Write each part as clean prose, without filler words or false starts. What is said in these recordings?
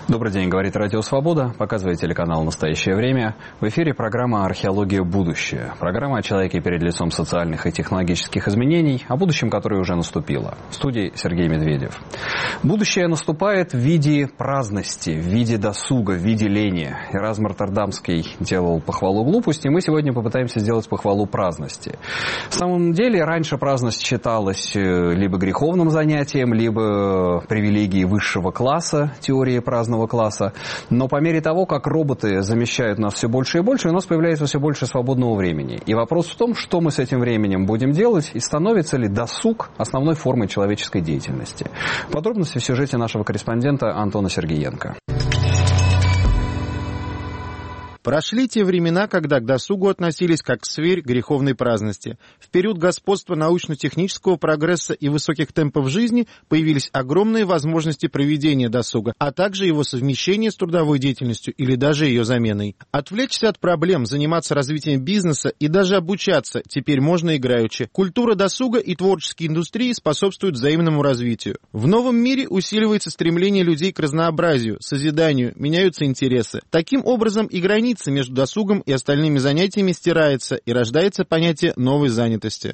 Добрый день, говорит Радио Свобода, показывает телеканал «Настоящее время». В эфире программа «Археология. Будущее». Программа о человеке перед лицом социальных и технологических изменений, о будущем, которое уже наступило. В студии Сергей Медведев. Будущее наступает в виде праздности, в виде досуга, в виде лени. Эразм Роттердамский делал похвалу глупости, мы сегодня попытаемся сделать похвалу праздности. В самом деле, раньше праздность считалась либо греховным занятием, либо привилегией высшего класса, теории праздного класса. Но по мере того, как роботы замещают нас все больше и больше, у нас появляется все больше свободного времени. И вопрос в том, что мы с этим временем будем делать, и становится ли досуг основной формой человеческой деятельности. Подробности в сюжете нашего корреспондента Антона Сергеенко. Прошли те времена, когда к досугу относились как к сфере греховной праздности. В период господства научно-технического прогресса и высоких темпов жизни появились огромные возможности проведения досуга, а также его совмещения с трудовой деятельностью или даже ее заменой. Отвлечься от проблем, заниматься развитием бизнеса и даже обучаться теперь можно играючи. Культура досуга и творческие индустрии способствуют взаимному развитию. В новом мире усиливается стремление людей к разнообразию, созиданию, меняются интересы. Таким образом и границы между досугом и остальными занятиями стирается и рождается понятие новой занятости.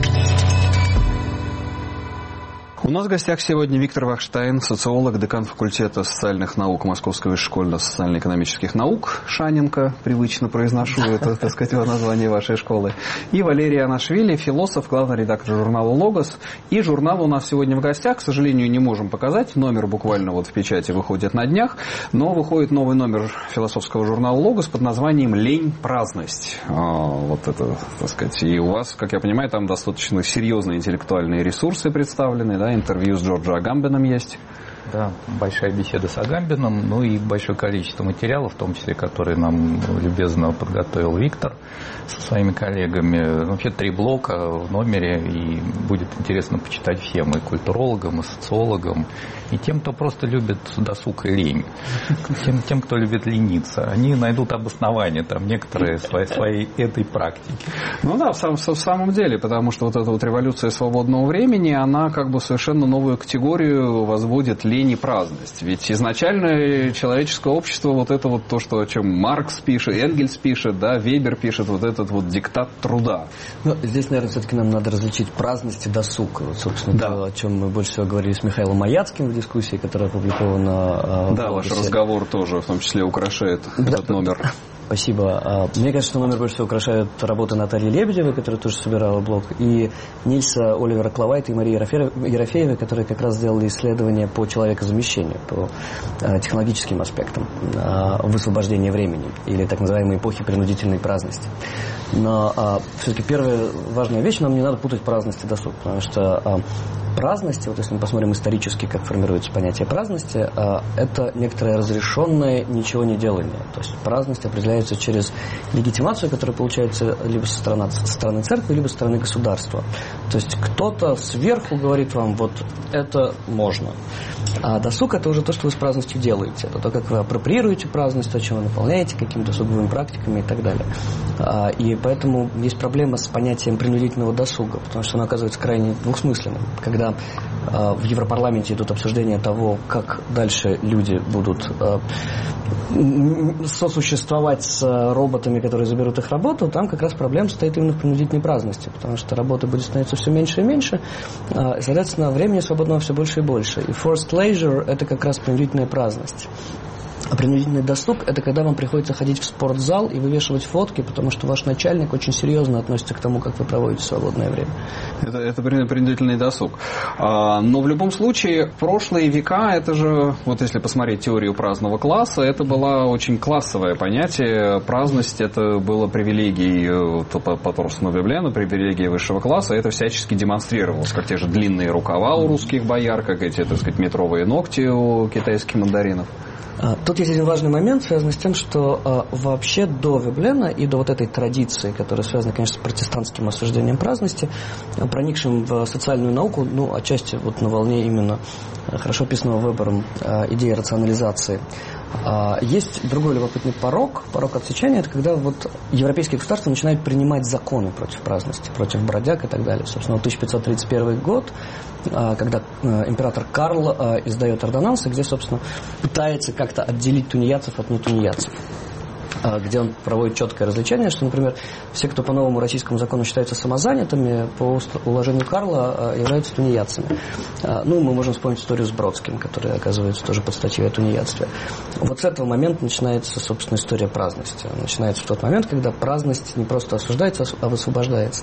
У нас в гостях сегодня Виктор Вахштайн, социолог, декан факультета социальных наук Московской высшей школы социально-экономических наук, Шаненко, привычно произношу это, так сказать, название вашей школы, и Валерий Анашвили, философ, главный редактор журнала «Логос». И журнал у нас сегодня в гостях, к сожалению, не можем показать, номер буквально вот в печати выходит на днях, но выходит новый номер философского журнала «Логос» под названием «Лень, праздность». Вот это, так сказать, и у вас, как я понимаю, там достаточно серьезные интеллектуальные ресурсы представлены, да? Интервью с Джорджо Агамбеном есть. Да, большая беседа с Агамбеном, ну и большое количество материалов, в том числе, которые нам любезно подготовил Виктор со своими коллегами. Вообще 3 блока в номере, и будет интересно почитать всем, и культурологам, и социологам, и тем, кто просто любит досуг и лень. Тем, кто любит лениться. Они найдут обоснование, там, некоторые своей этой практики. Ну да, в самом деле, потому что вот эта вот революция свободного времени, она как бы совершенно новую категорию возводит лень и праздность. Ведь изначально человеческое общество, вот это вот то, что, о чем Маркс пишет, Энгельс пишет, да, Вебер пишет, вот этот вот диктат труда. Ну, здесь, наверное, все-таки нам надо различить праздность и досуг. Вот, собственно, да. То, о чем мы больше всего говорили с Михаилом Маяцким в дискуссии, которая опубликована да, ваш разговор тоже, в том числе, украшает этот номер. Спасибо. Мне кажется, что номер больше всего украшают работы Натальи Лебедевой, которая тоже собирала блог, и Нильса Оливера Клавайта и Марии Ерофеевой, которые как раз сделали исследования по человекозамещению, по технологическим аспектам высвобождения времени или так называемой эпохи принудительной праздности. Но все-таки первая важная вещь, нам не надо путать праздность и досуг, потому что праздность, вот если мы посмотрим исторически, как формируется понятие праздности, это некоторое разрешенное ничего не делание. То есть праздность определяется через легитимацию, которая получается либо со стороны церкви, либо со стороны государства. То есть кто-то сверху говорит вам, вот это можно. А досуг — это уже то, что вы с праздностью делаете. Это то, как вы апроприируете праздность, то, чем вы наполняете, какими досуговыми практиками и так далее. И поэтому есть проблема с понятием принудительного досуга, потому что оно оказывается крайне двусмысленным. Когда в Европарламенте идут обсуждения того, как дальше люди будут сосуществовать с роботами, которые заберут их работу, там как раз проблема стоит именно в принудительной праздности, потому что работы будет становиться все меньше и меньше, и, соответственно, времени свободного все больше и больше. И forced leisure — это как раз принудительная праздность. А принудительный досуг — это когда вам приходится ходить в спортзал и вывешивать фотки, потому что ваш начальник очень серьезно относится к тому, как вы проводите свободное время. Это принудительный досуг. Но в любом случае, прошлые века, это же, вот если посмотреть теорию праздного класса, это было очень классовое понятие. Праздность — это было привилегией по Торстену Веблену, привилегией высшего класса. Это всячески демонстрировалось, как те же длинные рукава у русских бояр, как эти, так сказать, метровые ногти у китайских мандаринов. Тут есть один важный момент, связанный с тем, что вообще до Веблена и до вот этой традиции, которая связана, конечно, с протестантским осуждением праздности, проникшим в социальную науку, ну, отчасти вот на волне именно хорошо описанного Вебером идеи рационализации, Есть другой любопытный порог отсечения, это когда вот европейские государства начинают принимать законы против праздности, против бродяг и так далее. Собственно, 1531 год, когда император Карл издает ордонансы, где, собственно, пытается как-то отделить тунеядцев от нетунеядцев, где он проводит четкое различение, что, например, все, кто по новому российскому закону считаются самозанятыми, по уложению Карла являются тунеядцами. Мы можем вспомнить историю с Бродским, который, оказывается, тоже под статьей о тунеядстве. Вот с этого момента начинается, собственно, история праздности. Начинается в тот момент, когда праздность не просто осуждается, а высвобождается.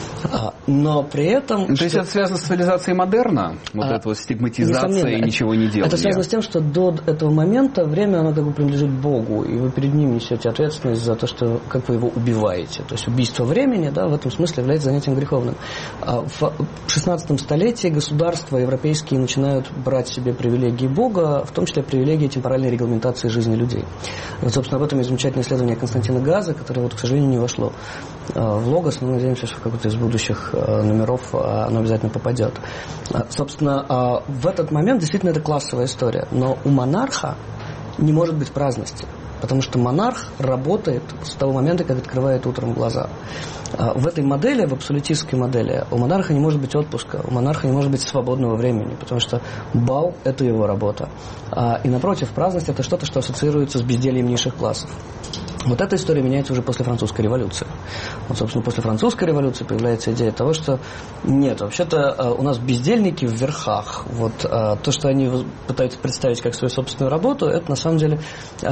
Но при этом... То есть это связано с цивилизацией модерна? Вот эта вот стигматизация и ничего не делания? Это связано с тем, что до этого момента время, оно как бы принадлежит Богу, и вы перед ним несете ответственность за то, что, как вы его убиваете. То есть убийство времени, да, в этом смысле является занятием греховным. В 16 столетии государства европейские начинают брать себе привилегии Бога, в том числе привилегии темпоральной регламентации жизни людей. Вот, собственно, об этом есть замечательное исследование Константина Газа, которое, вот, к сожалению, не вошло в Логос, но мы надеемся, что в какой-то из будущих номеров оно обязательно попадет. Собственно, в этот момент действительно это классовая история, но у монарха не может быть праздности. Потому что монарх работает с того момента, как открывает утром глаза. В этой модели, в абсолютистской модели, у монарха не может быть отпуска, у монарха не может быть свободного времени, потому что бал – это его работа. И напротив, праздность – это что-то, что ассоциируется с бездельем низших классов. Вот эта история меняется уже после французской революции. Вот, собственно, после французской революции появляется идея того, что нет, вообще-то у нас бездельники в верхах. Вот то, что они пытаются представить как свою собственную работу, это на самом деле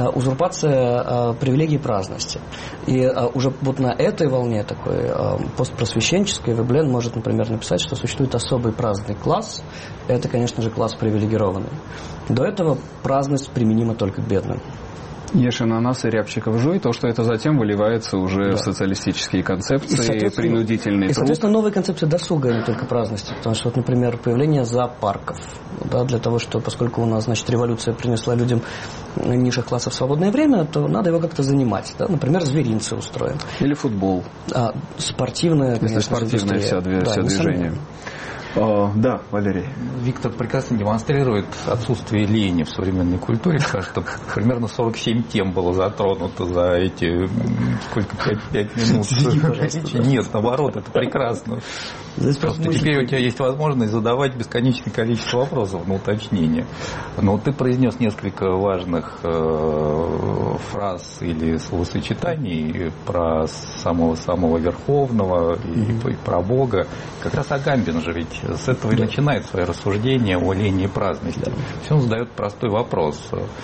узурпация привилегий праздности. И уже вот на этой волне такой постпросвещенческой Веблен может, например, написать, что существует особый праздный класс. Это, конечно же, класс привилегированный. До этого праздность применима только к бедным. Ешь ананас и рябчиков жуй, то, что это затем выливается уже в социалистические концепции, принудительный труд. Соответственно, новые концепции досуга, а не только праздности. Потому что, вот, например, появление зоопарков, да, для того, что, поскольку у нас, значит, революция принесла людям низших классов свободное время, то надо его как-то занимать. Да? Например, зверинцы устроим. Или футбол. Спортивное, конечно, спортивное все движение. Да, Валерий. Виктор прекрасно демонстрирует отсутствие лени в современной культуре. Кажется, примерно 47 тем было затронуто за эти 5 минут. Нет, наоборот, это прекрасно. Просто теперь у тебя есть возможность задавать бесконечное количество вопросов на уточнение. Но ты произнес несколько важных фраз или словосочетаний про самого Верховного и про Бога. Как раз Агамбин же ведь с этого и начинает свое рассуждение о лени и праздности. Он задает простой вопрос.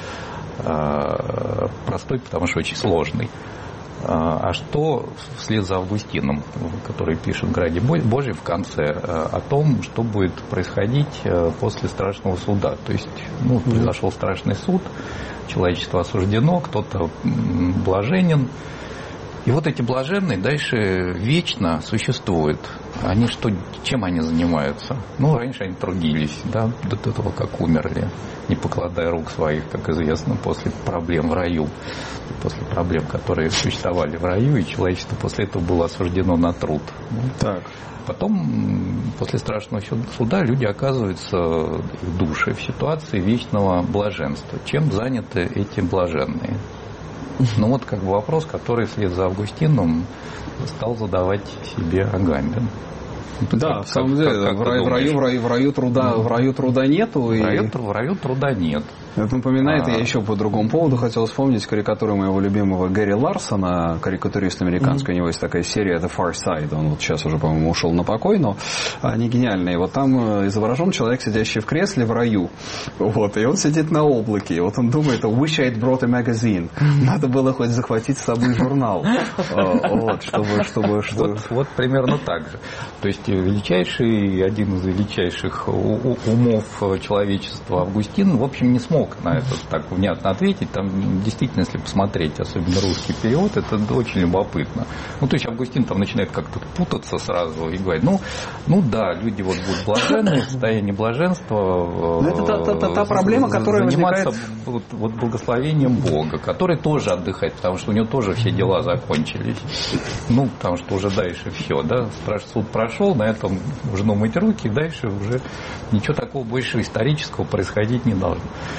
Простой, потому что очень сложный. А что вслед за Августином, который пишет в «Граде Божьем» в конце, о том, что будет происходить после страшного суда? То есть, произошел страшный суд, человечество осуждено, кто-то блаженен. И вот эти блаженные дальше вечно существуют. Чем они занимаются? Раньше они трудились, да, до того, как умерли, не покладая рук своих, как известно, после проблем в раю, после проблем, которые существовали в раю, и человечество после этого было осуждено на труд. Так. Потом, после страшного суда, люди оказываются, их души, в ситуации вечного блаженства. Чем заняты эти блаженные? Вопрос, который вслед за Августином стал задавать себе Агамбин. Да, в самом деле, в раю труда нету. В раю труда нет. Это напоминает, я еще по другому поводу хотел вспомнить карикатуру моего любимого Гэри Ларсона, карикатурист американский. У него есть такая серия The Far Side. Он вот сейчас уже, по-моему, ушел на покой, но они гениальные. Вот там изображен человек, сидящий в кресле в раю. Вот, и он сидит на облаке. И вот он думает, wish I'd brought a magazine. Надо было хоть захватить с собой журнал. Вот, Вот примерно так же. То есть один из величайших умов человечества Августин, в общем, не смог на это так внятно ответить. Там действительно, если посмотреть, особенно русский период, это очень любопытно. То есть Августин там начинает как-то путаться сразу и говорит, да, люди вот будут блаженны, в состоянии блаженства. Это та проблема, которая заниматься благословением Бога, который тоже отдыхает, потому что у него тоже все дела закончились. Потому что уже дальше все, да, суд прошел, на этом нужно мыть руки, дальше уже ничего такого больше исторического происходить не должно.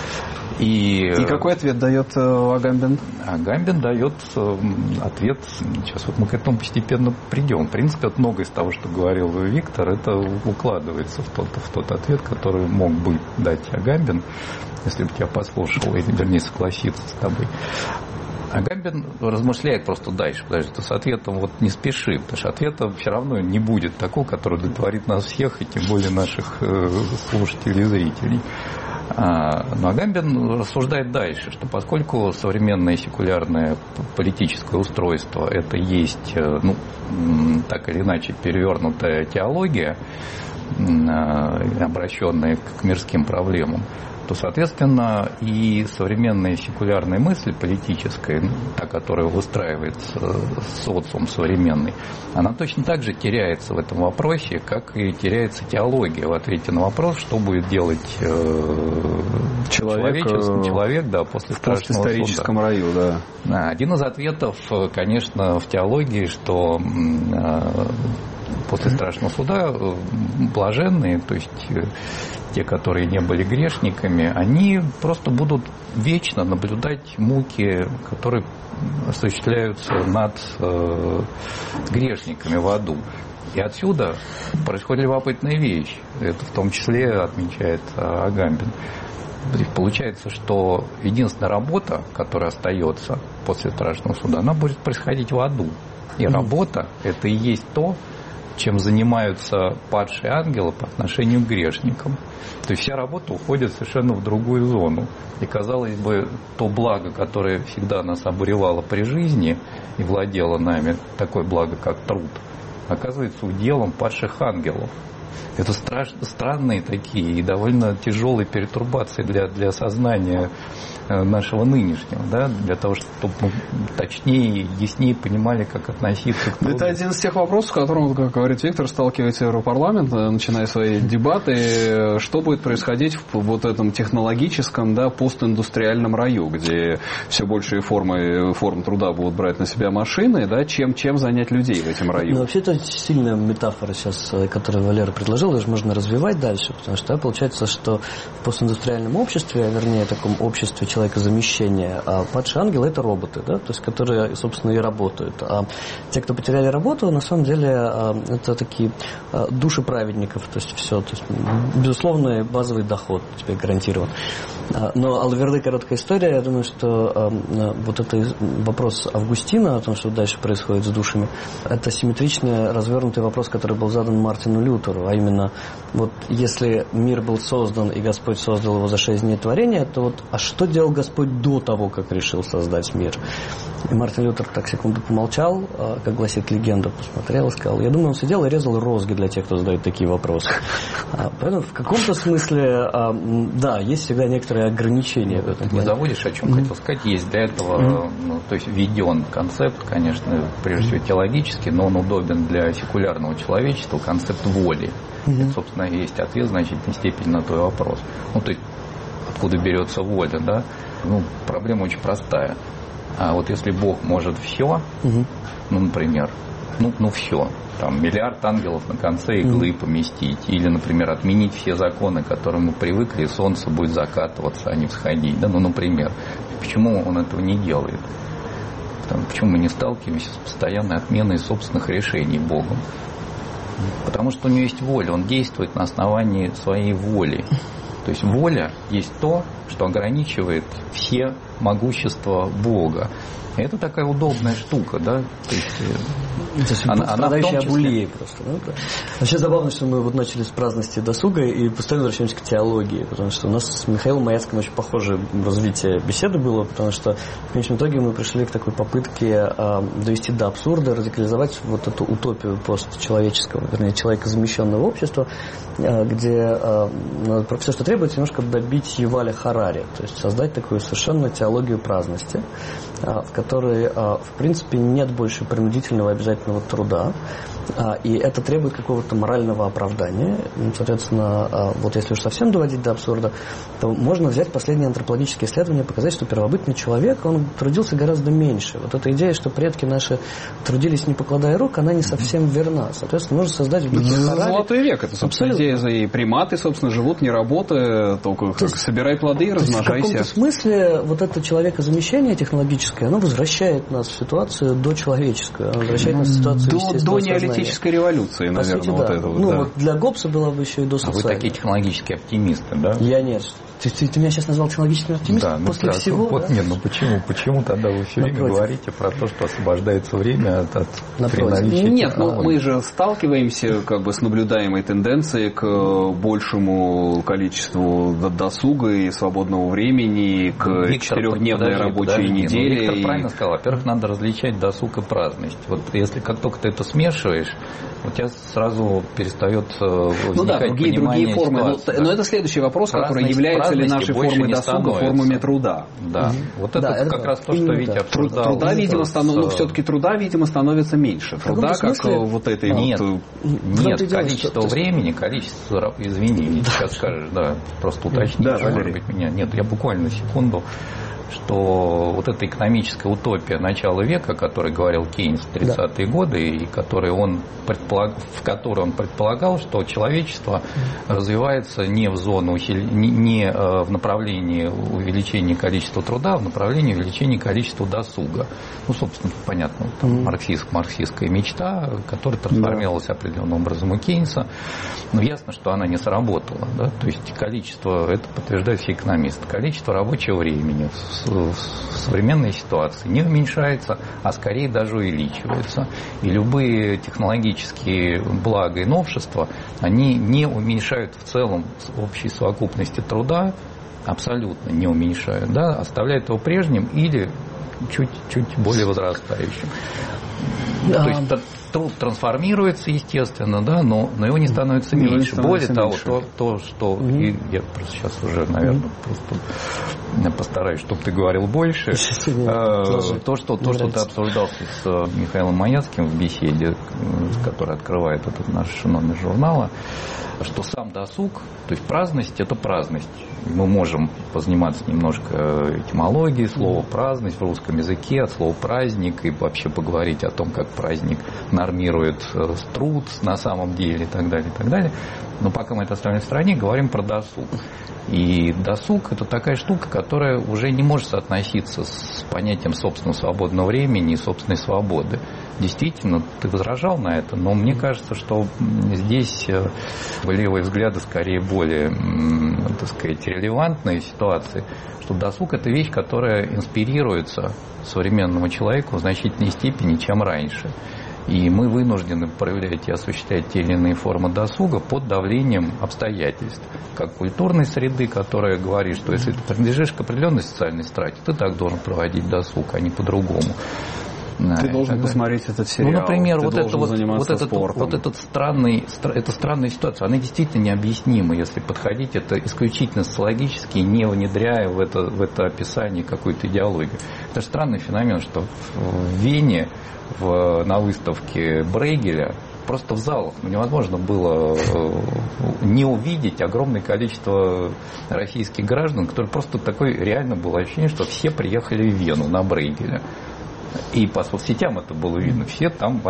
И какой ответ дает Агамбин? Агамбин дает ответ, сейчас вот мы к этому постепенно придем. В принципе, вот многое из того, что говорил Виктор, это укладывается в тот ответ, который мог бы дать Агамбин, если бы тебя послушал, или, вернее, согласиться с тобой. Агамбин размышляет просто дальше, потому что с ответом вот не спеши, потому что ответа все равно не будет такого, который удовлетворит нас всех, и тем более наших слушателей и зрителей. Но Агамбин рассуждает дальше, что поскольку современное секулярное политическое устройство – это есть, ну, так или иначе, перевернутая теология, обращенная к мирским проблемам, то, соответственно, и современная секулярная мысль политическая, та, которая выстраивается социум современный, она точно так же теряется в этом вопросе, как и теряется теология в ответе на вопрос, что будет делать человек, да, после страшного суда. В историческом раю, да. Один из ответов, конечно, в теологии, что после страшного суда блаженные, то есть те, которые не были грешниками, они просто будут вечно наблюдать муки, которые осуществляются над грешниками в аду. И отсюда происходит любопытная вещь. Это в том числе отмечает Агамбин. Получается, что единственная работа, которая остается после страшного суда, она будет происходить в аду. И работа – это и есть то, чем занимаются падшие ангелы по отношению к грешникам. То есть вся работа уходит совершенно в другую зону. И, казалось бы, то благо, которое всегда нас обуревало при жизни и владело нами, такое благо, как труд, оказывается уделом падших ангелов. Это странные такие и довольно тяжелые пертурбации для сознания нашего нынешнего, да, для того, чтобы мы точнее и яснее понимали, как относиться к труду. Это один из тех вопросов, с которым, как говорит Виктор, сталкивается Европарламент, начиная свои дебаты, что будет происходить в вот этом технологическом, да, постиндустриальном раю, где все большие форм труда будут брать на себя машины, да, чем занять людей в этом раю. Ну, вообще, это сильная метафора сейчас, которую Валера предложил, даже можно развивать дальше, потому что получается, что в постиндустриальном обществе, вернее, таком обществе человекозамещения, падшие ангелы – это роботы, да, то есть, которые, собственно, и работают. А те, кто потеряли работу, на самом деле, это такие души праведников, то есть, все, то есть, безусловно, базовый доход тебе гарантирован. Но алаверды короткая история, я думаю, что вот это вопрос Августина о том, что дальше происходит с душами, это симметрично развернутый вопрос, который был задан Мартину Лютеру, а именно, вот если мир был создан и Господь создал его за 6 дней творения, то вот, а что делал Господь до того, как решил создать мир? И Мартин Лютер так секунду помолчал, как гласит легенда, посмотрел и сказал, я думаю, он сидел и резал розги для тех, кто задает такие вопросы. Поэтому в каком-то смысле, да, есть всегда некоторые ограничения в этом. Не заводишь, о чем хотел сказать. Есть для этого, то есть введен концепт, конечно, прежде всего теологический, но он удобен для секулярного человечества, концепт воли. Это, собственно, есть ответ в значительной степени на твой вопрос. Ну, то есть, откуда берется воля, да? Ну, проблема очень простая. А вот если Бог может все, ну, например, ну все, там, миллиард ангелов на конце иглы поместить, или, например, отменить все законы, к которым мы привыкли, и солнце будет закатываться, а не всходить, да, ну, например. Почему он этого не делает? Почему мы не сталкиваемся с постоянной отменой собственных решений Богом? Потому что у него есть воля, он действует на основании своей воли. То есть воля есть то, что ограничивает все могущества Бога. И это такая удобная штука, да? То есть, она в том числе... просто. Ну, да. Вообще забавно, что мы вот начали с праздности досуга и постоянно возвращаемся к теологии, потому что у нас с Михаилом Маяцким очень похожее развитие беседы было, потому что в конечном итоге мы пришли к такой попытке довести до абсурда, радикализовать вот эту утопию постчеловеческого, вернее, человекозамещенного общества, где про все, что требуется, немножко добить Юваля Харари, то есть создать такую совершенно теологию праздности, в которой, в принципе, нет больше принудительного обязательного труда, и это требует какого-то морального оправдания. Соответственно, вот если уж совсем доводить до абсурда, то можно взять последние антропологические исследования и показать, что первобытный человек, он трудился гораздо меньше. Вот эта идея, что предки наши трудились не покладая рук, она не совсем верна. Соответственно, нужно создать в духе Харари... Золотой век. Это, собственно, идея. И приматы, собственно, живут не работая, только как собирай плоды и размножайся. В каком-то смысле вот это человекозамещение технологическое, оно возвращает нас в ситуацию дочеловеческую. Оно возвращает нас в ситуацию естественного сознания. Теоретической революции, по наверное, сути, вот да. это вот. Ну, да. вот для Гоббса было бы еще и досоциально. А вы такие технологические оптимисты, да? Я нет. Ты меня сейчас назвал технологическим оптимистом? Да, после всего? Вот да? нет, почему тогда вы все время говорите про то, что освобождается время от наличия Нет, мы же сталкиваемся как бы с наблюдаемой тенденцией к большему количеству досуга и свободного времени, к четырехдневной рабочей неделе. Виктор правильно сказал. Во-первых, надо различать досуг и праздность. Вот если как только ты это смешиваешь, у тебя сразу перестает возникать понимание формы. ситуации. Но это следующий вопрос, который является ли наши формы досуга формами труда. Да. Вот это как раз то, что Витя обсуждал. Труда, видимо, все-таки труда, видимо, становится меньше. Труда, как вот этой вот... Нет, количество времени, количество... Извини, сейчас скажешь, да, просто уточни. Может быть, меня... Нет, я буквально на секунду... что вот эта экономическая утопия начала века, о которой говорил Кейнс в 30-е годы, и в которой он предполагал, что человечество развивается не в зону, не в направлении увеличения количества труда, а в направлении увеличения количества досуга. Ну, собственно, понятно, марксистская мечта, которая трансформировалась определенным образом у Кейнса. Но ясно, что она не сработала. Да? То есть количество, это подтверждают все экономисты, количество рабочего времени в современной ситуации не уменьшается, а скорее даже увеличивается. И любые технологические блага и новшества, они не уменьшают в целом общей совокупности труда, абсолютно не уменьшают, да, оставляют его прежним или чуть более возрастающим. То есть труд трансформируется, естественно, да, но его не становится меньше. Более того, то, что я просто сейчас уже, наверное, просто постараюсь, чтобы ты говорил больше. То, что ты обсуждал с Михаилом Маяцким в беседе, который открывает этот наш номер журнала, что сам досуг, то есть праздность – это праздность. Мы можем позаниматься немножко этимологией слова праздность в русском языке, от слова праздник, и вообще поговорить о том, как праздник нормирует труд на самом деле и так далее, и так далее. Но пока мы это оставим в стороне, говорим про досуг. И досуг – это такая штука, которая уже не может соотноситься с понятием собственного свободного времени и собственной свободы. Действительно, ты возражал на это, но мне кажется, что здесь левые взгляды скорее более, так сказать, релевантные ситуации, что досуг – это вещь, которая инспирируется современному человеку в значительной степени, чем раньше. И мы вынуждены проявлять и осуществлять те или иные формы досуга под давлением обстоятельств. Как культурной среды, которая говорит, что если ты принадлежишь к определенной социальной страте, ты так должен проводить досуг, а не по-другому. Ты должен посмотреть этот сериал. Ну, например, эта странная ситуация, она действительно необъяснима, если подходить это исключительно социологически, не внедряя в это описание какую-то идеологию. Это же странный феномен, что в Вене на выставке Брейгеля просто в залах невозможно было не увидеть огромное количество российских граждан, которые просто такое реально было ощущение, что все приехали в Вену на Брейгеля. И по соцсетям это было видно. Все там в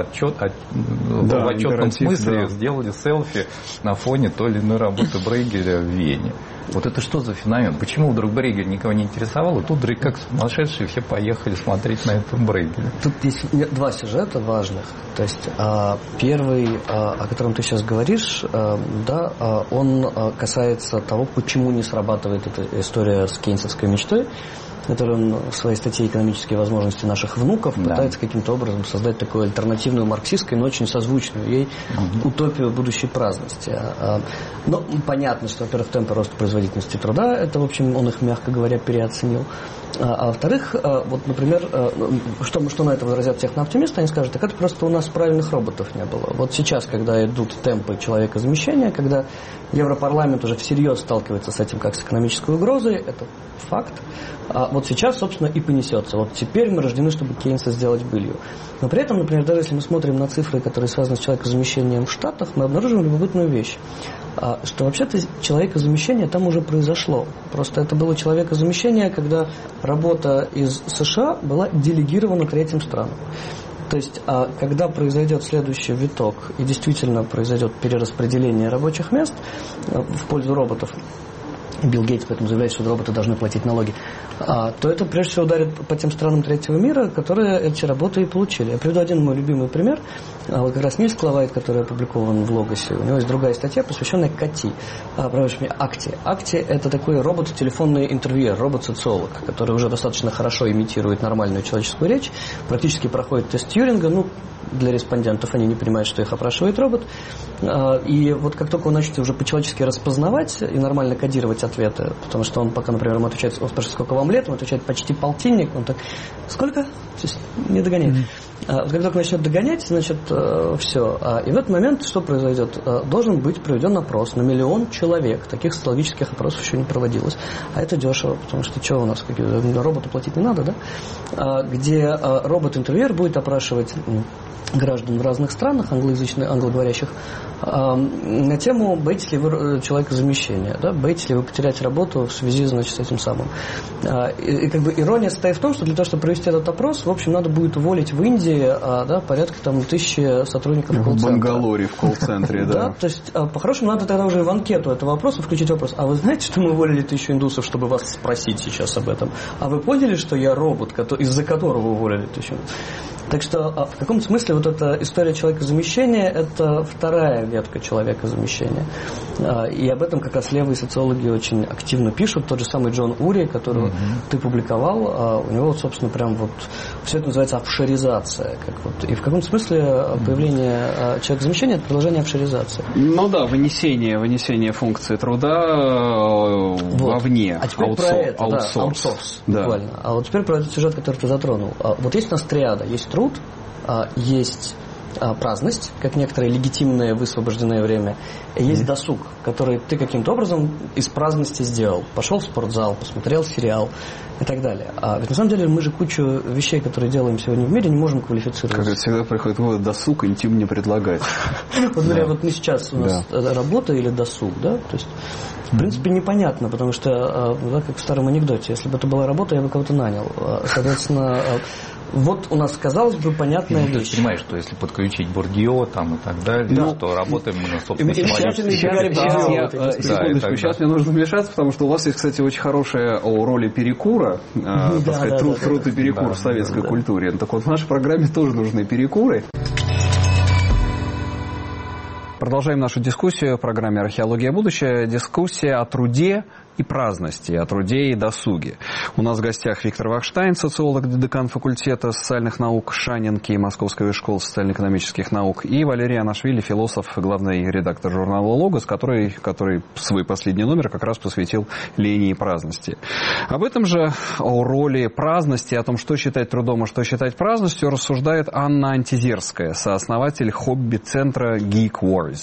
отчетном смысле сделали селфи на фоне той или иной работы Брейгеля в Вене. Вот это что за феномен? Почему вдруг Брейгель никого не интересовал, и тут вдруг как сумасшедшие все поехали смотреть на это Брейгеля? Тут есть два сюжета важных. То есть первый, о котором ты сейчас говоришь, он касается того, почему не срабатывает эта история с кейнсовской мечтой, который он в своей статье «Экономические возможности наших внуков» пытается каким-то образом создать такую альтернативную марксистскую, но очень созвучную ей утопию будущей праздности. Но понятно, что, во-первых, темпы роста производительности труда, это, в общем, он их, мягко говоря, переоценил. А во-вторых, вот, например, что на это возразят технооптимисты, они скажут, так это просто у нас правильных роботов не было. Вот сейчас, когда идут темпы человекозамещения, когда Европарламент уже всерьез сталкивается с этим как с экономической угрозой, это факт, вот сейчас, собственно, и понесется. Вот теперь мы рождены, чтобы Кейнса сделать былью. Но при этом, например, даже если мы смотрим на цифры, которые связаны с человекозамещением в Штатах, мы обнаружим любопытную вещь, что вообще-то человекозамещение там уже произошло. Просто это было человекозамещение, когда работа из США была делегирована третьим странам. То есть, когда произойдет следующий виток и действительно произойдет перераспределение рабочих мест в пользу роботов, Билл Гейтс поэтому заявляет, что роботы должны платить налоги, то это прежде всего ударит по тем странам третьего мира, которые эти работы и получили. Я приведу один мой любимый пример. Вот как раз Нильс Клавайт, который опубликован в Логосе, у него есть другая статья, посвященная КАТИ, Акте. Акте – это такой робот-телефонный интервьюер, робот-социолог, который уже достаточно хорошо имитирует нормальную человеческую речь, практически проходит тест Тьюринга, для респондентов они не понимают, что их опрашивает робот. И вот как только он начнет уже по-человечески распознавать и нормально кодировать ответы, потому что он пока, например, ему отвечает, он спрашивает, сколько вам лет, он отвечает почти полтинник, он так, сколько? То есть не догоняет. Как только начнет догонять, значит, все. И в этот момент что произойдет? Должен быть проведен опрос на 1 миллион человек. Таких социологических опросов еще не проводилось. А это дешево, потому что что у нас, роботу платить не надо, да? Где робот-интервьюер будет опрашивать граждан в разных странах, англоговорящих, на тему, боитесь ли вы человекозамещения, да? Боитесь ли вы потерять работу в связи, значит, с этим самым. И как бы ирония состоит в том, что для того, чтобы провести этот опрос, в общем, надо будет уволить в Индии порядка 1000 сотрудников колл-центра. В Бангалоре, в колл-центре, да. Да, то есть, по-хорошему, надо тогда уже в анкету этого вопроса включить вопрос. А вы знаете, что мы уволили 1000 индусов, чтобы вас спросить сейчас об этом? А вы поняли, что я робот, из-за которого уволили 1000 индусов? Так что в каком смысле вот эта история человекозамещения – это вторая ветка человекозамещения. И об этом как раз левые социологи очень активно пишут. Тот же самый Джон Ури, которого ты публиковал, у него, вот, собственно, прям вот все это называется офшоризация. И в каком смысле появление человекозамещения – это продолжение офшоризации. Ну да, вынесение функции труда вовне. А теперь про это, аутсорс, буквально. А вот теперь про этот сюжет, который ты затронул. Вот есть у нас триада, есть труд, есть праздность, как некоторое легитимное высвобожденное время, и есть досуг, который ты каким-то образом из праздности сделал. Пошел в спортзал, посмотрел сериал и так далее. А ведь на самом деле мы же кучу вещей, которые делаем сегодня в мире, не можем квалифицировать. Как всегда приходит вывод, досуг интим не предлагать. Вот говоря, вот мы сейчас у нас работа или досуг, да, то есть в принципе непонятно, потому что, как в старом анекдоте, если бы это была работа, я бы кого-то нанял. Соответственно, вот у нас, казалось бы, понятная вещь. Ты понимаешь, что если подключить Бурдио там и так далее, то работаем мы на собственном Сейчас мне нужно вмешаться, потому что у вас есть, кстати, очень хорошая о роли перекура, так сказать, труд и перекур в советской культуре. Так вот, в нашей программе тоже нужны перекуры. Продолжаем нашу дискуссию в программе «Археология. Будущее». Дискуссия о труде и праздности, о труде и досуге. У нас в гостях Виктор Вахштайн, социолог, декан факультета социальных наук Шанинки Московской школы социально-экономических наук, и Валерий Анашвили, философ, главный редактор журнала «Логос», который свой последний номер как раз посвятил лени и праздности. Об этом же, о роли праздности, о том, что считать трудом, а что считать праздностью, рассуждает Анна Антизерская, сооснователь хобби-центра Geek Wars.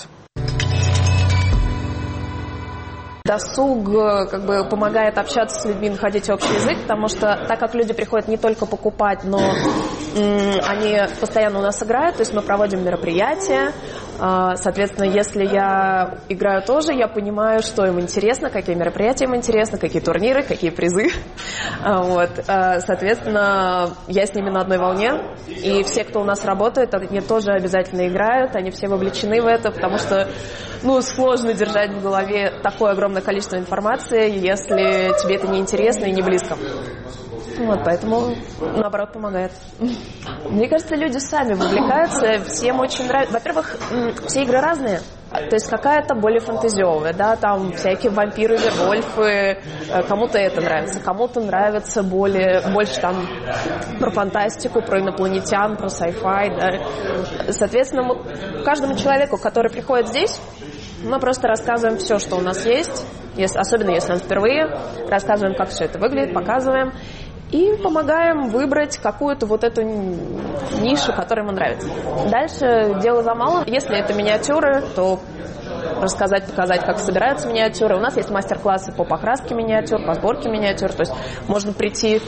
Досуг помогает общаться с людьми, находить общий язык, потому что так как люди приходят не только покупать, но они постоянно у нас играют, то есть мы проводим мероприятия. Соответственно, если я играю тоже, я понимаю, что им интересно, какие мероприятия им интересны, какие турниры, какие призы. Соответственно, я с ними на одной волне. И все, кто у нас работает, они тоже обязательно играют, они все вовлечены в это, потому что сложно держать в голове такое огромное количество информации, если тебе это не интересно и не близко. Поэтому, наоборот, помогает. Мне кажется, люди сами вовлекаются, всем очень нравится. Во-первых, все игры разные. То есть какая-то более фантазиовая, да, там всякие вампиры, вервольфы, кому-то это нравится, кому-то нравится больше там про фантастику, про инопланетян, про sci-fi, да. Соответственно, каждому человеку, который приходит здесь, мы просто рассказываем все, что у нас есть, особенно если он впервые, рассказываем, как все это выглядит, показываем. И помогаем выбрать какую-то вот эту нишу, которая ему нравится. Дальше дело за малым. Если это миниатюры, то рассказать, показать, как собираются миниатюры. У нас есть мастер-классы по покраске миниатюр, по сборке миниатюр. То есть можно прийти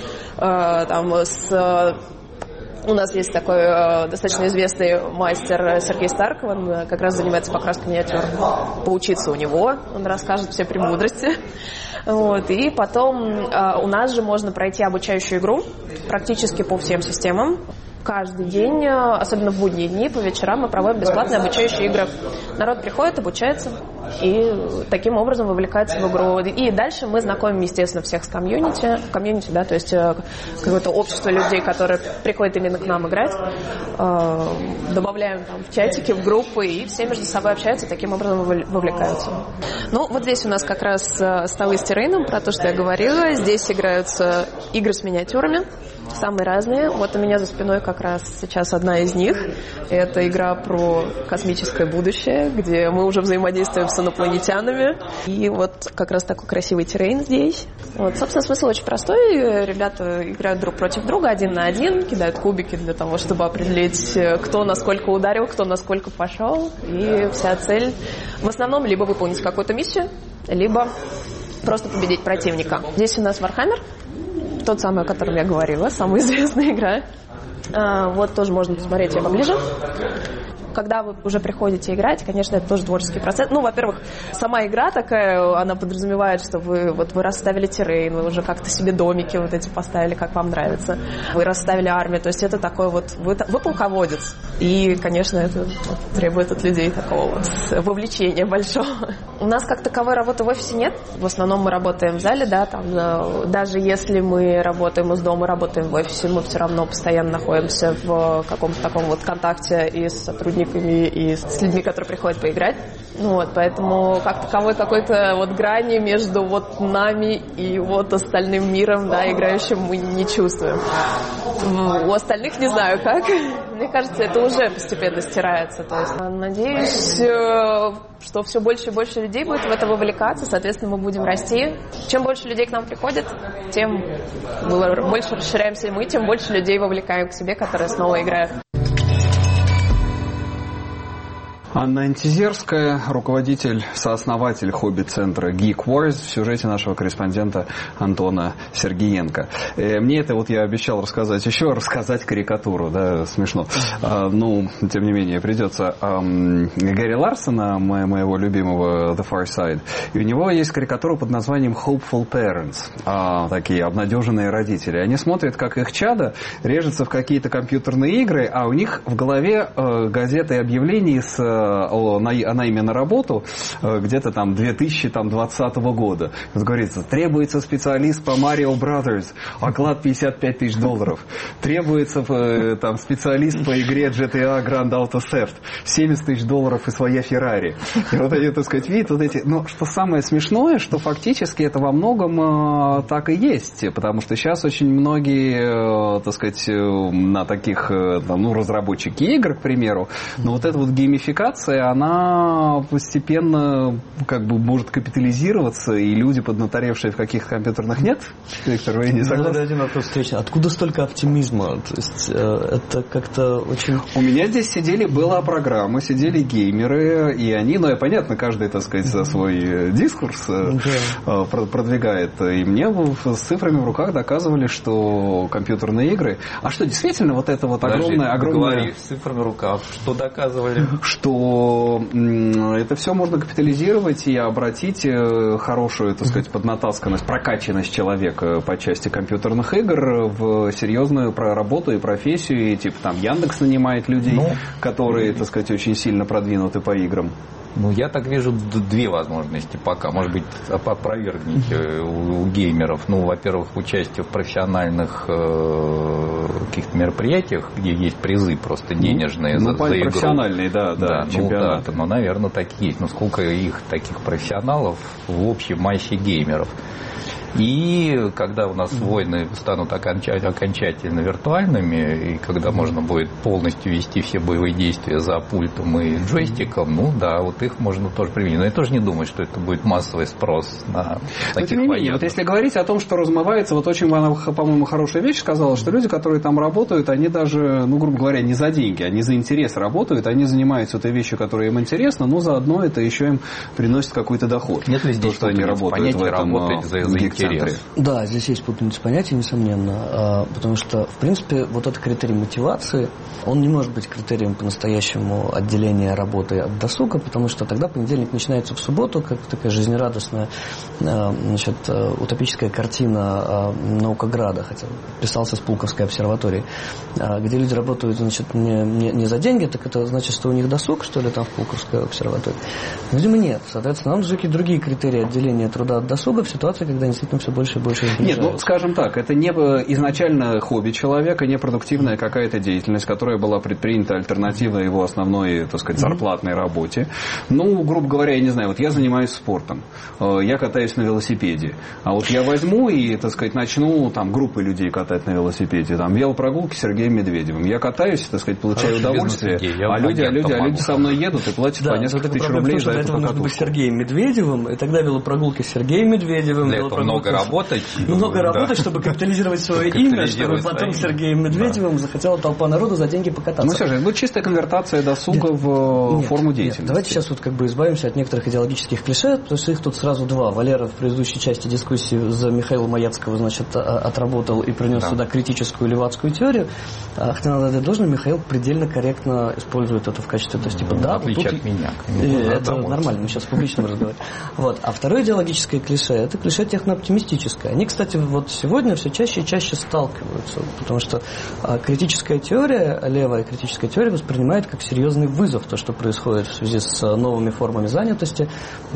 У нас есть такой достаточно известный мастер Сергей Старк, он как раз занимается покраской миниатюр. Поучиться у него, он расскажет все премудрости. Вот. И потом у нас же можно пройти обучающую игру практически по всем системам. Каждый день, особенно в будние дни, по вечерам мы проводим бесплатные обучающие игры. Народ приходит, обучается и таким образом вовлекается в игру. И дальше мы знакомим, естественно, всех с комьюнити, да, то есть какое-то общество людей, которые приходят именно к нам играть. Добавляем там в чатики, в группы, и все между собой общаются, таким образом вовлекаются. Ну, вот здесь у нас как раз столы с террейном, про то, что я говорила. Здесь играются игры с миниатюрами. Самые разные. Вот у меня за спиной как раз сейчас одна из них. Это игра про космическое будущее, где мы уже взаимодействуем с инопланетянами. И вот как раз такой красивый террейн здесь. Вот, собственно, смысл очень простой. Ребята играют друг против друга, 1 на 1, кидают кубики для того, чтобы определить, кто насколько ударил, кто насколько пошел. И вся цель в основном либо выполнить какую-то миссию, либо просто победить противника. Здесь у нас Warhammer. Тот самый, о котором я говорила, самая известная игра. Вот тоже можно посмотреть ее поближе. Когда вы уже приходите играть, конечно, это тоже творческий процесс. Ну, во-первых, сама игра такая, она подразумевает, что вы расставили террейн, вы уже как-то себе домики вот эти поставили, как вам нравится. Вы расставили армию, то есть это такой вот... Вы полководец. И, конечно, это требует от людей такого вот вовлечения большого. У нас как таковой работы в офисе нет. В основном мы работаем в зале, да, там, даже если мы работаем из дома, работаем в офисе, мы все равно постоянно находимся в каком-то таком вот контакте и с сотрудниками, и с людьми, которые приходят поиграть. Ну вот, поэтому как таковой какой-то вот грани между вот нами и вот остальным миром, да, играющим мы не чувствуем. У остальных не знаю как. Мне кажется, это уже постепенно стирается. То есть, надеюсь, что все больше и больше людей будет в это вовлекаться, соответственно, мы будем расти. Чем больше людей к нам приходит, тем больше расширяемся мы, тем больше людей вовлекаем к себе, которые снова играют. Анна Антизерская, руководитель, сооснователь хобби-центра Geek Wars, в сюжете нашего корреспондента Антона Сергеенко. Мне это вот я обещал рассказать карикатуру, да, смешно. Тем не менее, придется. Гэри Ларсона, моего любимого The Far Side, и у него есть карикатура под названием Hopeful Parents, такие обнадеженные родители. Они смотрят, как их чадо режется в какие-то компьютерные игры, а у них в голове газеты и объявления о найме на работу где-то там 2020 года. Говорится, требуется специалист по Mario Brothers, оклад $55 тысяч. Требуется там специалист по игре GTA Grand Auto Theft, $70 тысяч и своя Феррари. И вот они, так сказать, видят вот эти... Но что самое смешное, что фактически это во многом так и есть, потому что сейчас очень многие, так сказать, на таких, разработчики игр, к примеру, но вот эта вот геймификация, она постепенно как бы может капитализироваться, и люди, поднаторевшие в каких-то компьютерных, нет? Виктор, вы не согласны? Один вопрос встречный. Откуда столько оптимизма? То есть это как-то очень... У меня здесь была программа, сидели геймеры, и они, понятно, каждый, так сказать, за свой дискурс продвигает. И мне с цифрами в руках доказывали, что компьютерные игры... А что, действительно, вот это вот огромное... Говори, с цифрами в руках. Что доказывали? Что это все можно капитализировать и обратить хорошую, так сказать, поднатасканность, прокачанность человека по части компьютерных игр в серьезную работу и профессию. И типа там Яндекс нанимает людей, которые, так сказать, очень сильно продвинуты по играм. Я так вижу две возможности пока. Может быть, опровергните у геймеров. Во-первых, участие в профессиональных каких-то мероприятиях, где есть призы просто денежные за игру. Профессиональные, да, чемпионаты. Наверное, такие есть. Но сколько их, таких профессионалов, в общей массе геймеров? И когда у нас войны станут окончательно виртуальными, и когда можно будет полностью вести все боевые действия за пультом и джойстиком, ну да, вот их можно тоже применить. Но я тоже не думаю, что это будет массовый спрос на таких военных. Вот если говорить о том, что размывается, вот очень, по-моему, хорошая вещь сказала, что люди, которые там работают, они даже, ну, грубо говоря, не за деньги, они за интерес работают, они занимаются этой вещью, которая им интересна, но заодно это еще им приносит какой-то доход. Нет ли здесь то, что они работают в этом за интерес? Да, здесь есть путаница понятий, несомненно, потому что, в принципе, вот этот критерий мотивации, он не может быть критерием по-настоящему отделения работы от досуга, потому что тогда понедельник начинается в субботу, как такая жизнерадостная, значит, утопическая картина Наукограда, хотя писался с Пулковской обсерватории, где люди работают, значит, не за деньги, так это значит, что у них досуг, что ли, там в Пулковской обсерватории? Видимо, нет. Соответственно, нам нужны какие-то другие критерии отделения труда от досуга в ситуации, когда действительно все больше и больше сближаются. Нет, ну, скажем так, это не изначально хобби человека, не продуктивная какая-то деятельность, которая была предпринята альтернативно его основной, так сказать, зарплатной работе. Ну, грубо говоря, я не знаю, вот я занимаюсь спортом, я катаюсь на велосипеде, а вот я возьму и, так сказать, начну там группы людей катать на велосипеде, там велопрогулки с Сергеем Медведевым. Я катаюсь, так сказать, получаю удовольствие, а люди со мной едут и платят по несколько тысяч рублей за эту покатушку. Быть Сергеем Медведевым, и тогда велопрогулки с Сергеем Медведевым. Для этого много работать. Много работать, чтобы капитализировать свое имя, чтобы потом Сергеем Медведевым захотела толпа народу за деньги покататься. Ну, Сережа, это будет чистая конвертация досуга в форму деятельности. Давайте сейчас вот как бы избавимся от некоторых идеологических клише, потому что их тут сразу два. Валера в предыдущей части дискуссии за Михаила Маяцкого, значит, отработал и принес сюда критическую левацкую теорию. Хотя надо отдать должное, Михаил предельно корректно использует это в качестве, то есть, типа, да, в отличие от меня. Это нормально, мы сейчас публично разговариваем. Вот. А второе идеологическое клише, это клише технооптимистическое. Они, кстати, вот сегодня все чаще и чаще сталкиваются, потому что критическая теория, левая критическая теория воспринимает как серьезный вызов то, что происходит в связи с новыми формами занятости.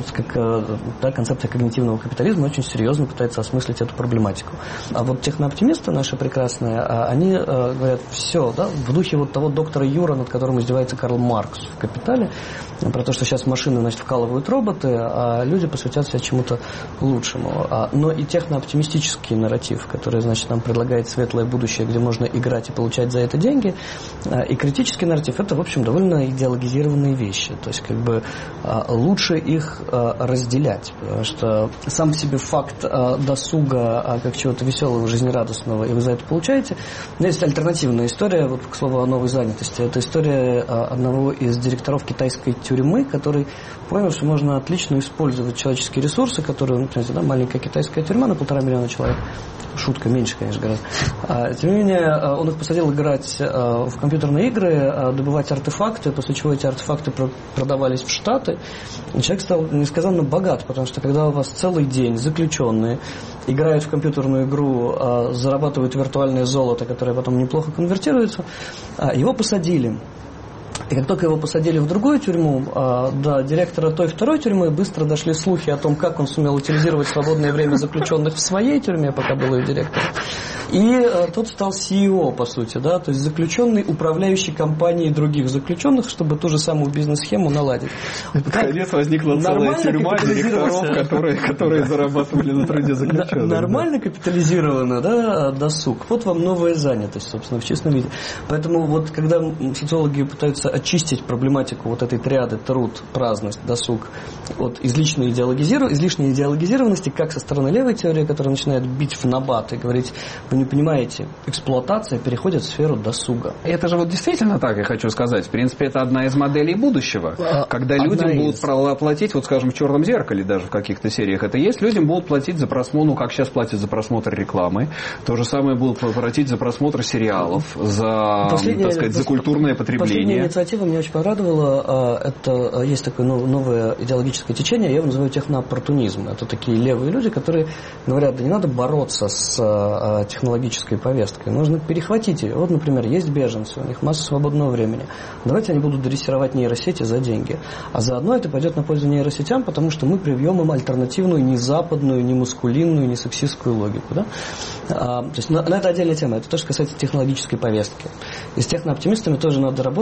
Как концепция когнитивного капитализма очень серьезно пытается осмыслить эту проблематику. А вот технооптимисты наши прекрасные, они говорят, все, да, в духе вот того доктора Юра, над которым издевается Карл Маркс в «Капитале», про то, что сейчас машины, значит, вкалывают роботы, а люди посвятят себя чему-то лучшему. Но и технооптимистический нарратив, который, значит, нам предлагает светлое будущее, где можно играть и получать за это деньги, и критический нарратив, это, в общем, довольно идеологизированные вещи. То есть, как бы, лучше их разделять, потому что сам по себе факт досуга как чего-то веселого, жизнерадостного, и вы за это получаете. Но есть альтернативная история, вот, к слову, о новой занятости. Это история одного из директоров китайской тюрьмы, который понял, что можно отлично использовать человеческие ресурсы, которые, ну, знаете, да, маленькая китайская тюрьма на 1,5 миллиона человек. Шутка, меньше, конечно, гораздо. Тем не менее, он их посадил играть в компьютерные игры, добывать артефакты, после чего эти артефакты продавались в Штаты. И человек стал несказанно богат, потому что когда у вас целый день заключенные играют в компьютерную игру, зарабатывают виртуальное золото, которое потом неплохо конвертируется, его посадили. И как только его посадили в другую тюрьму, до директора той второй тюрьмы быстро дошли слухи о том, как он сумел утилизировать свободное время заключенных в своей тюрьме, пока был ее директором. И тот стал CEO, по сути, да, то есть заключенный, управляющий компанией других заключенных, чтобы ту же самую бизнес-схему наладить. Наконец возникла целая тюрьма директоров, которые зарабатывали на труде заключенных. Нормально капитализировано, да, досуг. Вот вам новая занятость, собственно, в честном виде. Поэтому вот, когда социологи пытаются очистить проблематику вот этой триады труд, праздность, досуг от излишней идеологизированности, как со стороны левой теории, которая начинает бить в набат и говорить, вы не понимаете, эксплуатация переходит в сферу досуга. Это же вот действительно так, я хочу сказать. В принципе, это одна из моделей будущего. Когда людям будут платить, вот скажем, в «Черном зеркале» даже в каких-то сериях это есть, людям будут платить за просмотр, ну, как сейчас платят за просмотр рекламы. То же самое будут платить за просмотр сериалов, за, так сказать, за культурное потребление. Последняя инициатива меня очень порадовала. Это есть такое новое идеологическое течение, я его называю технооппортунизм. Это такие левые люди, которые говорят, да не надо бороться с технологической повесткой, нужно перехватить ее. Вот, например, есть беженцы, у них масса свободного времени. Давайте они будут дрессировать нейросети за деньги. А заодно это пойдет на пользу нейросетям, потому что мы привьем им альтернативную, не западную, не маскулинную, не сексистскую логику. Да? То есть, но это отдельная тема. Это то, что касается технологической повестки. И с технооптимистами тоже надо работать, чтобы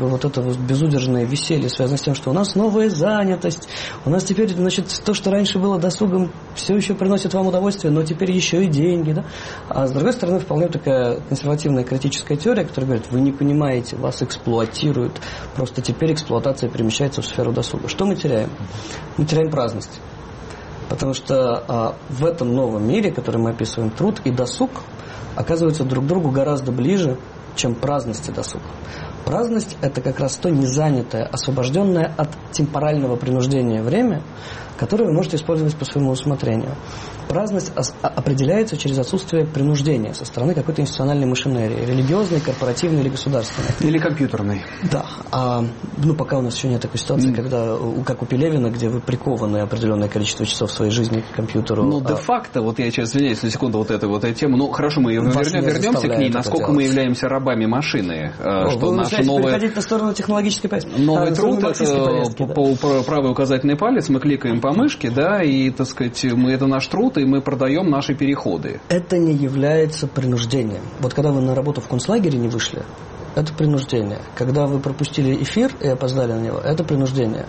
вот это вот безудержное веселье связано с тем, что у нас новая занятость, у нас теперь, значит, то, что раньше было досугом, все еще приносит вам удовольствие, но теперь еще и деньги, да? А с другой стороны, вполне такая консервативная критическая теория, которая говорит, вы не понимаете, вас эксплуатируют, просто теперь эксплуатация перемещается в сферу досуга. Что мы теряем? Мы теряем праздность. Потому что в этом новом мире, который мы описываем, труд и досуг оказываются друг другу гораздо ближе, чем праздность и досуг. Праздность – это как раз то незанятое, освобожденное от темпорального принуждения время, которое вы можете использовать по своему усмотрению. Праздность определяется через отсутствие принуждения со стороны какой-то институциональной машинерии, религиозной, корпоративной или государственной. Или компьютерной. Да. Пока у нас еще нет такой ситуации, когда, как у Пелевина, где вы прикованы определенное количество часов своей жизни к компьютеру. Но де-факто, вот я сейчас извиняюсь на секунду, вот этой темы, ну хорошо, мы вернемся к ней, насколько мы являемся рабами машины. Что наша новая... переходить на сторону технологической повестки. Новый труд, это по правый указательный палец, мы кликаем по мышке, да, и, так сказать, это наш труд, и мы продаем наши переходы. Это не является принуждением. Вот когда вы на работу в концлагере не вышли, это принуждение. Когда вы пропустили эфир и опоздали на него, это принуждение.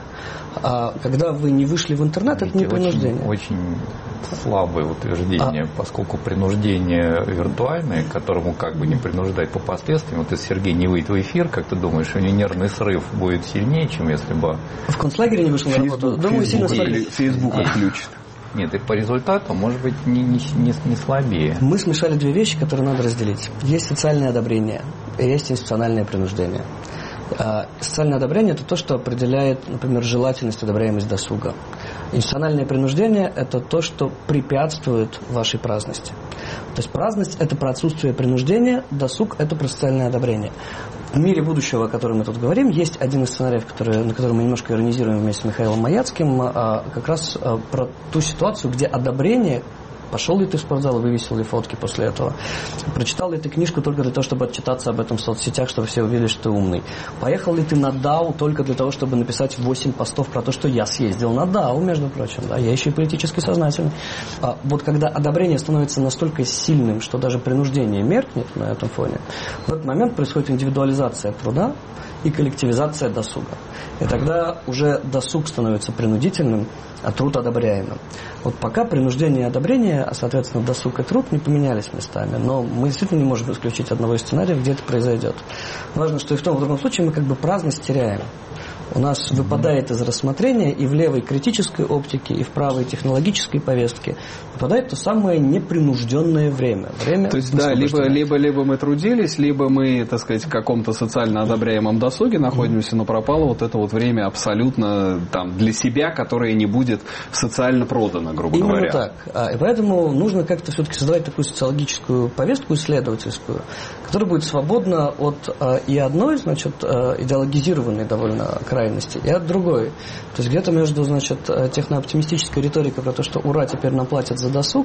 А когда вы не вышли в интернет, это не принуждение. Очень слабое утверждение, поскольку принуждение виртуальное, которому как бы не принуждать по последствиям. Вот если Сергей не выйдет в эфир, как ты думаешь, у него нервный срыв будет сильнее, чем если бы... В концлагере не вышел на работу? Думаю, сильно слабее. Facebook отключит. Нет, и по результату, может быть, не слабее. Мы смешали две вещи, которые надо разделить. Есть социальное одобрение и есть институциональное принуждение. Социальное одобрение – это то, что определяет, например, желательность, одобряемость досуга. Институциональное принуждение – это то, что препятствует вашей праздности. То есть праздность – это про отсутствие принуждения, досуг – это про социальное одобрение. В мире будущего, о котором мы тут говорим, есть один из сценариев, на который мы немножко иронизируем вместе с Михаилом Маяцким, как раз про ту ситуацию, где одобрение... Пошел ли ты в спортзал и вывесил ли фотки после этого? Прочитал ли ты книжку только для того, чтобы отчитаться об этом в соцсетях, чтобы все увидели, что ты умный? Поехал ли ты на DAO только для того, чтобы написать 8 постов про то, что я съездил на DAO, между прочим? Да? Я еще и политически сознательный. Вот когда одобрение становится настолько сильным, что даже принуждение меркнет на этом фоне, в этот момент происходит индивидуализация труда и коллективизация досуга. И тогда уже досуг становится принудительным, а труд одобряемым. Вот пока принуждение и одобрение, а соответственно досуг и труд не поменялись местами, но мы действительно не можем исключить одного из сценариев, где это произойдет. Важно, что и в том и в другом случае мы как бы праздность теряем. У нас выпадает из рассмотрения и в левой критической оптике, и в правой технологической повестке выпадает то самое непринужденное время. То есть, да, либо мы трудились, либо мы, так сказать, в каком-то социально одобряемом досуге находимся, но пропало вот это вот время абсолютно там для себя, которое не будет социально продано, грубо говоря. Именно так. И поэтому нужно как-то все-таки создавать такую социологическую повестку исследовательскую, которая будет свободна от и одной, значит, идеологизированной довольно крайности, и от другой. То есть где-то между, значит, технооптимистической риторикой про то, что ура, теперь нам платят за досуг,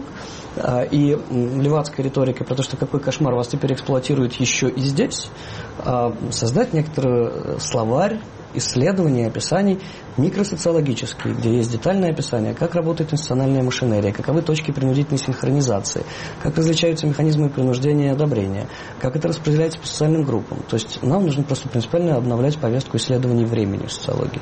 и левацкой риторикой про то, что какой кошмар, вас теперь эксплуатируют еще и здесь, создать некоторый словарь исследований, описаний микросоциологические, где есть детальное описание, как работает институциональная машинерия, каковы точки принудительной синхронизации, как различаются механизмы принуждения и одобрения, как это распределяется по социальным группам. То есть нам нужно просто принципиально обновлять повестку исследований времени в социологии.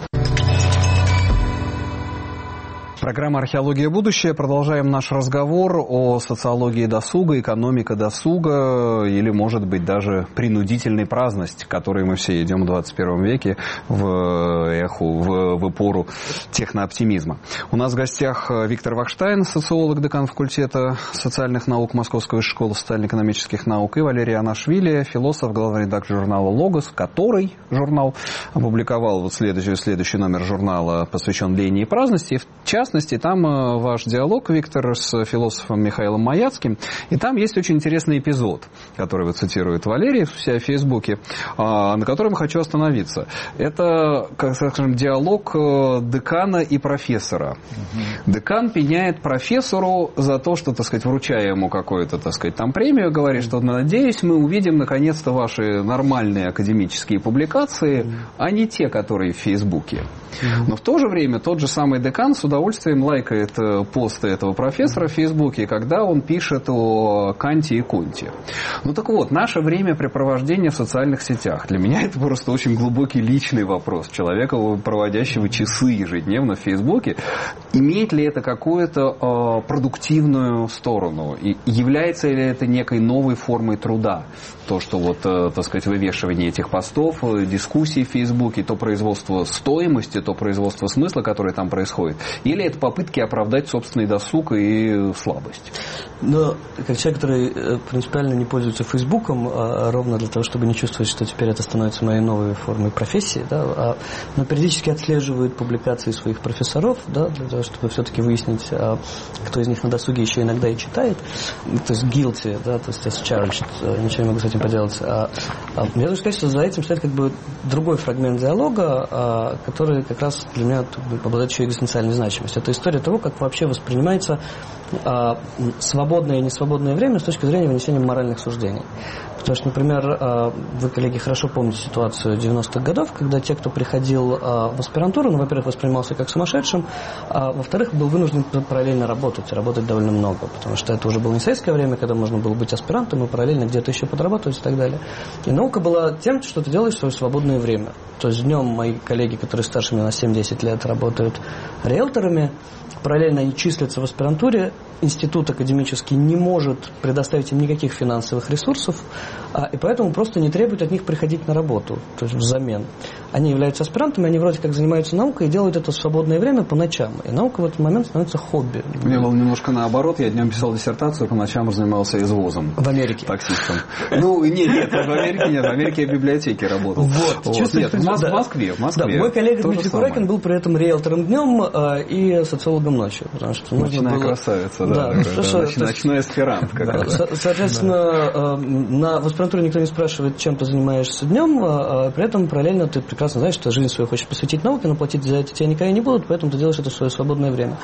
Программа «Археология. Будущее». Продолжаем наш разговор о социологии досуга, экономика досуга или, может быть, даже принудительной праздности, к которой мы все идем в 21 веке в эпоху технооптимизма. У нас в гостях Виктор Вахштайн, социолог, декан факультета социальных наук Московской высшей школы социально-экономических наук, и Валерий Анашвили, философ, главный редактор журнала «Логос», который журнал опубликовал следующий номер журнала, посвящен лени и праздности. В частности, там ваш диалог, Виктор, с философом Михаилом Маяцким, и там есть очень интересный эпизод, который вы цитирует Валерий в себя в Фейсбуке, на котором хочу остановиться. Это, как скажем, диалог декана и профессора. Декан пеняет профессору за то, что, так сказать, вручая ему какую-то, так сказать, там премию, говорит, что, надеюсь, мы увидим наконец-то ваши нормальные академические публикации, а не те, которые в Фейсбуке. Но в то же время тот же самый декан с удовольствием удовольствием лайкает посты этого профессора в Фейсбуке, когда он пишет о Канте и Конте. Ну так вот, наше времяпрепровождение в социальных сетях. Для меня это просто очень глубокий личный вопрос. Человека, проводящего часы ежедневно в Фейсбуке, имеет ли это какую-то продуктивную сторону? И является ли это некой новой формой труда? То, что вот, так сказать, вывешивание этих постов, дискуссий в Фейсбуке, то производство стоимости, то производство смысла, которое там происходит. Или это попытки оправдать собственный досуг и слабость? Но как человек, который принципиально не пользуется Фейсбуком, ровно для того, чтобы не чувствовать, что теперь это становится моей новой формой профессии, да, но периодически отслеживает публикации своих профессоров, да, для того, чтобы все-таки выяснить, кто из них на досуге еще иногда и читает, то есть guilty, да, то есть as charged, ничего не могу с этим поделать. Я должен сказать, что за этим стоит как бы другой фрагмент диалога, который как раз для меня обладает еще экзистенциальной значимостью. Это история того, как вообще воспринимается свободное и несвободное время с точки зрения вынесения моральных суждений. Потому что, например, вы, коллеги, хорошо помните ситуацию 90-х годов, когда те, кто приходил в аспирантуру, ну, во-первых, воспринимался как сумасшедшим, а во-вторых, был вынужден параллельно работать довольно много, потому что это уже было не советское время, когда можно было быть аспирантом и параллельно где-то еще подрабатывать и так далее. И наука была тем, что ты делаешь в свое свободное время. То есть днем мои коллеги, которые старше меня на 7-10 лет, работают риэлторами, параллельно они числятся в аспирантуре, институт академический не может предоставить им никаких финансовых ресурсов, и поэтому просто не требует от них приходить на работу, то есть взамен. Они являются аспирантами, они вроде как занимаются наукой и делают это в свободное время по ночам. И наука в этот момент становится хобби. У меня было немножко наоборот. Я днем писал диссертацию, по ночам занимался извозом. В Америке? Таксистом. Ну, нет, в Америке нет. В Америке я в библиотеке работал. Нет, в Москве. Да, мой коллега Дмитрий Куракин был при этом риэлтором днем и социологом ночью. Потому что ночная красавица, да. Ночной аспирант. Соответственно, в аспирантуре никто не спрашивает, чем ты занимаешься днем, при этом параллельно ты прекрасно знаешь, что жизнь свою хочешь посвятить науке, но платить за это тебе никогда не будут, поэтому ты делаешь это в свое свободное время.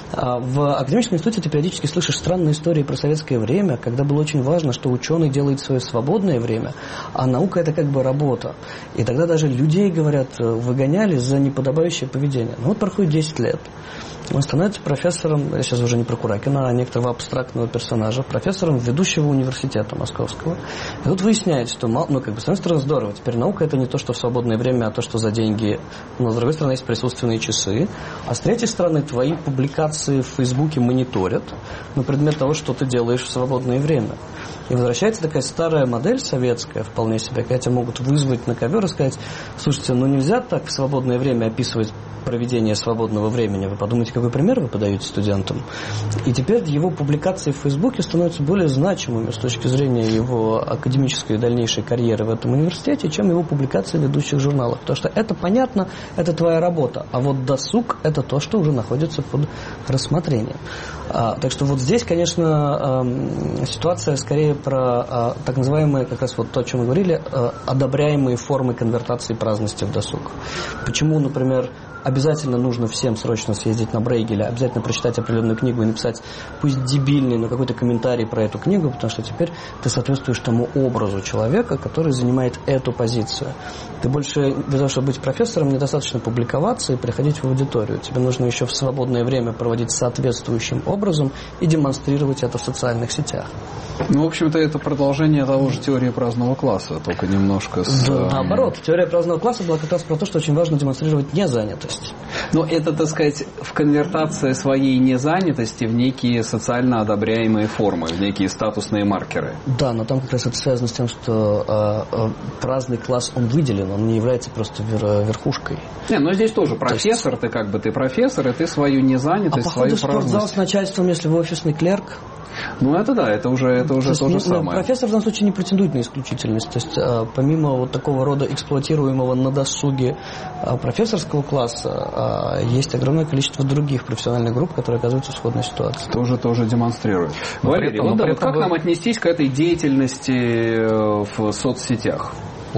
В академическом институте ты периодически слышишь странные истории про советское время, когда было очень важно, что ученый делает в свое свободное время, а наука это как бы работа. И тогда даже людей, говорят, выгоняли за неподобающее поведение. Ну вот проходит 10 лет. Он становится профессором, я сейчас уже не про Куракина, а некоторого абстрактного персонажа, профессором ведущего университета московского. И тут выясняется, что, с одной стороны, здорово, теперь наука это не то, что в свободное время, а то, что за деньги, но с другой стороны, есть присутственные часы, а с третьей стороны, твои публикации в Фейсбуке мониторят на предмет того, что ты делаешь в свободное время. И возвращается такая старая модель советская, вполне себе, когда тебя могут вызвать на ковер и сказать, слушайте, нельзя так в свободное время описывать проведение свободного времени. Вы подумайте, какой пример вы подаете студентам. И теперь его публикации в Фейсбуке становятся более значимыми с точки зрения его академической и дальнейшей карьеры в этом университете, чем его публикации в ведущих журналах. Потому что это понятно, это твоя работа. А вот досуг – это то, что уже находится под рассмотрением. Так что вот здесь, конечно, ситуация скорее про так называемые, как раз вот то, о чем мы говорили, одобряемые формы конвертации праздности в досуг. Почему, например, обязательно нужно всем срочно съездить на Брейгеля, обязательно прочитать определенную книгу и написать, пусть дебильный, но какой-то комментарий про эту книгу, потому что теперь ты соответствуешь тому образу человека, который занимает эту позицию. Ты больше, для того, чтобы быть профессором, недостаточно публиковаться и приходить в аудиторию. Тебе нужно еще в свободное время проводить соответствующим образом и демонстрировать это в социальных сетях. Ну, в общем-то, это продолжение того же теории праздного класса, только немножко с... Да, наоборот, теория праздного класса была как раз про то, что очень важно демонстрировать незанятость. Но это, так сказать, в конвертации своей незанятости в некие социально одобряемые формы, в некие статусные маркеры. Да, но там как раз это связано с тем, что праздный класс, он выделен, он не является просто верхушкой. Но здесь тоже профессор, ты как бы ты профессор, и ты свою незанятость, свою праздность. А походу в спортзал с начальством, если вы офисный клерк. Ну, это да, это уже то же самое. Профессор в данном случае не претендует на исключительность. То есть, помимо вот такого рода эксплуатируемого на досуге профессорского класса, есть огромное количество других профессиональных групп, которые оказываются в сходной ситуации. Тоже демонстрируют. Валерий, вот как нам отнестись к этой деятельности в соцсетях?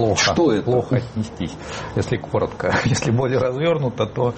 Плохо отнестись. Если коротко, если более развернуто, то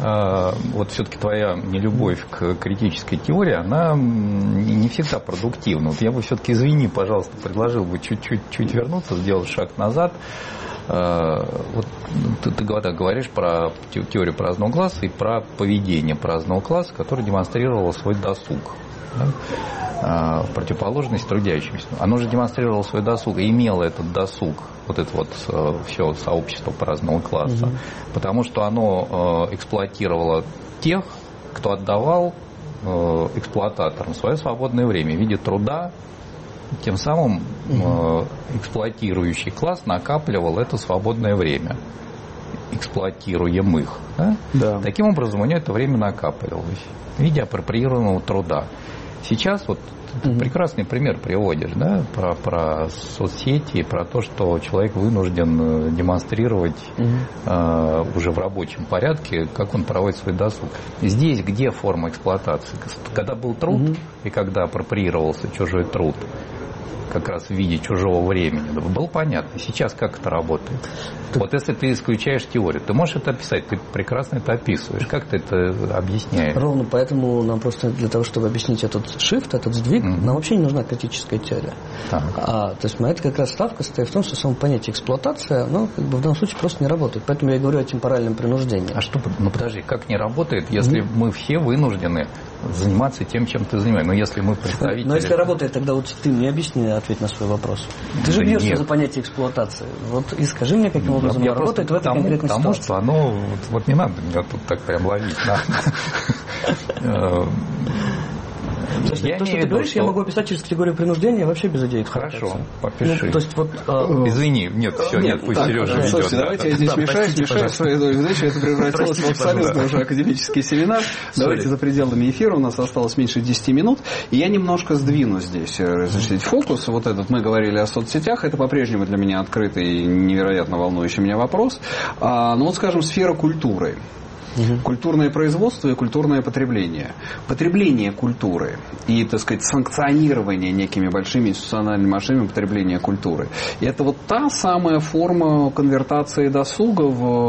вот все-таки твоя нелюбовь к критической теории, она не всегда продуктивна. Вот я бы все-таки, извини, пожалуйста, предложил бы чуть вернуться, сделать шаг назад. Вот ты говоришь про теорию праздного класса и про поведение праздного класса, который демонстрировал свой досуг. Да? В противоположность трудящимся. Оно же демонстрировало свой досуг и имело этот досуг, вот это вот все сообщество праздного класса, потому что оно эксплуатировало тех, кто отдавал эксплуататорам свое свободное время в виде труда, тем самым эксплуатирующий класс накапливал это свободное время эксплуатируемых. Да? Да. Таким образом, у него это время накапливалось в виде апроприированного труда. Сейчас вот ты прекрасный пример приводишь, да, про соцсети, про то, что человек вынужден демонстрировать уже в рабочем порядке, как он проводит свой досуг. Здесь где форма эксплуатации? Когда был труд и когда апроприировался чужой труд, как раз в виде чужого времени, было понятно. Сейчас как это работает? Вот если ты исключаешь теорию, ты можешь это описать, ты прекрасно это описываешь. Как ты это объясняешь? Ровно поэтому нам просто для того, чтобы объяснить этот shift, этот сдвиг, нам вообще не нужна критическая теория. То есть это как раз ставка состоит в том, что само понятие эксплуатация, оно как бы в данном случае просто не работает. Поэтому я и говорю о темпоральном принуждении. А что, подожди, как не работает, если мы все вынуждены заниматься тем, чем ты занимаешься? Но если мы представители... Но если работает, тогда вот ты мне объясни, ответь на свой вопрос. Ты же бьешься за понятие эксплуатации. Вот и скажи мне, каким образом оно работает в этой конкретной ситуации. Потому что оно... Вот не надо меня тут так прям ловить. То, что ты говоришь, я могу описать через категорию принуждения вообще без идеи. Хорошо, попиши. То есть, вот, извини, нет, все, нет, пусть Сережа ведет. Слушайте, давайте я здесь мешаю своей долей задачи. Это превратилось в абсолютно уже академический семинар. Давайте за пределами эфира, у нас осталось меньше 10 минут. И я немножко сдвину здесь, значит, фокус. Вот этот, мы говорили о соцсетях, это по-прежнему для меня открытый и невероятно волнующий меня вопрос. Ну вот, скажем, сфера культуры. Культурное производство и культурное потребление. Потребление культуры и, так сказать, санкционирование некими большими институциональными машинами потребления культуры. И это вот та самая форма конвертации досуга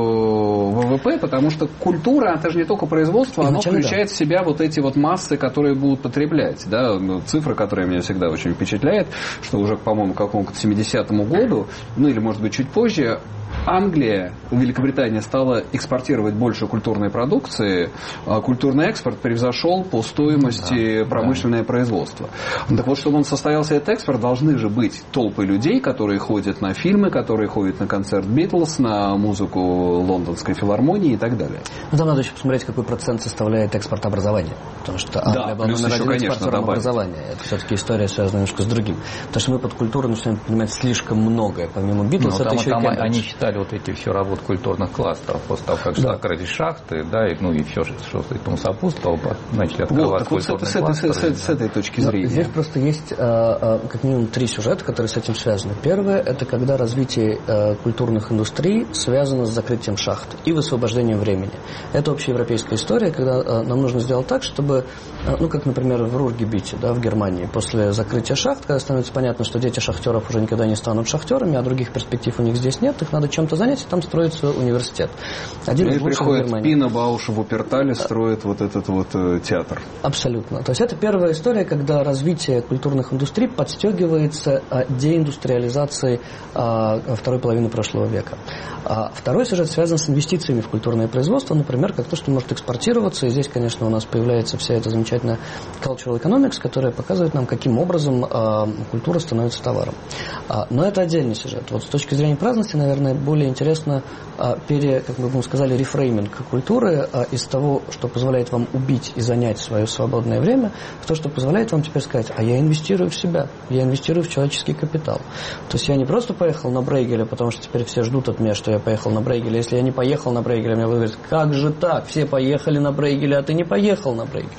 в ВВП, потому что культура, это же не только производство, оно включает в себя вот эти вот массы, которые будут потреблять. Да? Цифра, которая меня всегда очень впечатляет, что уже, по-моему, к какому-то 70-му году, ну или, может быть, чуть позже, Англия, Великобритания стала экспортировать больше культурной продукции, культурный экспорт превзошел по стоимости промышленное производство. Так вот, чтобы он состоялся, этот экспорт, должны же быть толпы людей, которые ходят на фильмы, которые ходят на концерт Битлз, на музыку Лондонской филармонии и так далее. Ну, там надо еще посмотреть, какой процент составляет экспорт образования. Потому что Англия была номер один экспортером образования. Это все-таки история связана немножко с другим. Потому что мы под культурой начинаем понимать слишком многое. Помимо Битлз, это еще и Кембридж. Они считали вот эти все работы культурных кластеров после того, как закрылись шахты, да, и все, что этому сопутствовало, начали открывать культурные кластеры. С этой точки зрения. Здесь просто есть как минимум 3 сюжета, которые с этим связаны. Первое, это когда развитие культурных индустрий связано с закрытием шахт и высвобождением времени. Это общеевропейская история, когда нам нужно сделать так, чтобы, ну, как, например, в Рургебите, да, в Германии, после закрытия шахт, когда становится понятно, что дети шахтеров уже никогда не станут шахтерами, а других перспектив у них здесь нет, их надо чем-то занять, и там строится университет. Один из лучших в Германии. Приходит Пина, Бауш, Вупертале, строит вот этот вот театр. Абсолютно. То есть это первая история, когда развитие культурных индустрий подстегивается деиндустриализацией второй половины прошлого века. Второй сюжет связан с инвестициями в культурное производство, например, как то, что может экспортироваться. И здесь, конечно, у нас появляется вся эта замечательная cultural economics, которая показывает нам, каким образом культура становится товаром. Но это отдельный сюжет. Вот с точки зрения праздности, наверное, более интересно, как мы бы сказали, рефрейминг культуры из того, что позволяет вам убить и занять свое свободное время, в то, что позволяет вам теперь сказать: а я инвестирую в себя, я инвестирую в человеческий капитал. То есть я не просто поехал на Брейгеле, потому что теперь все ждут от меня, что я поехал на Брейгеле. Если я не поехал на Брейгеле, меня будут говорить: как же так, все поехали на Брейгеле, а ты не поехал на Брейгеле.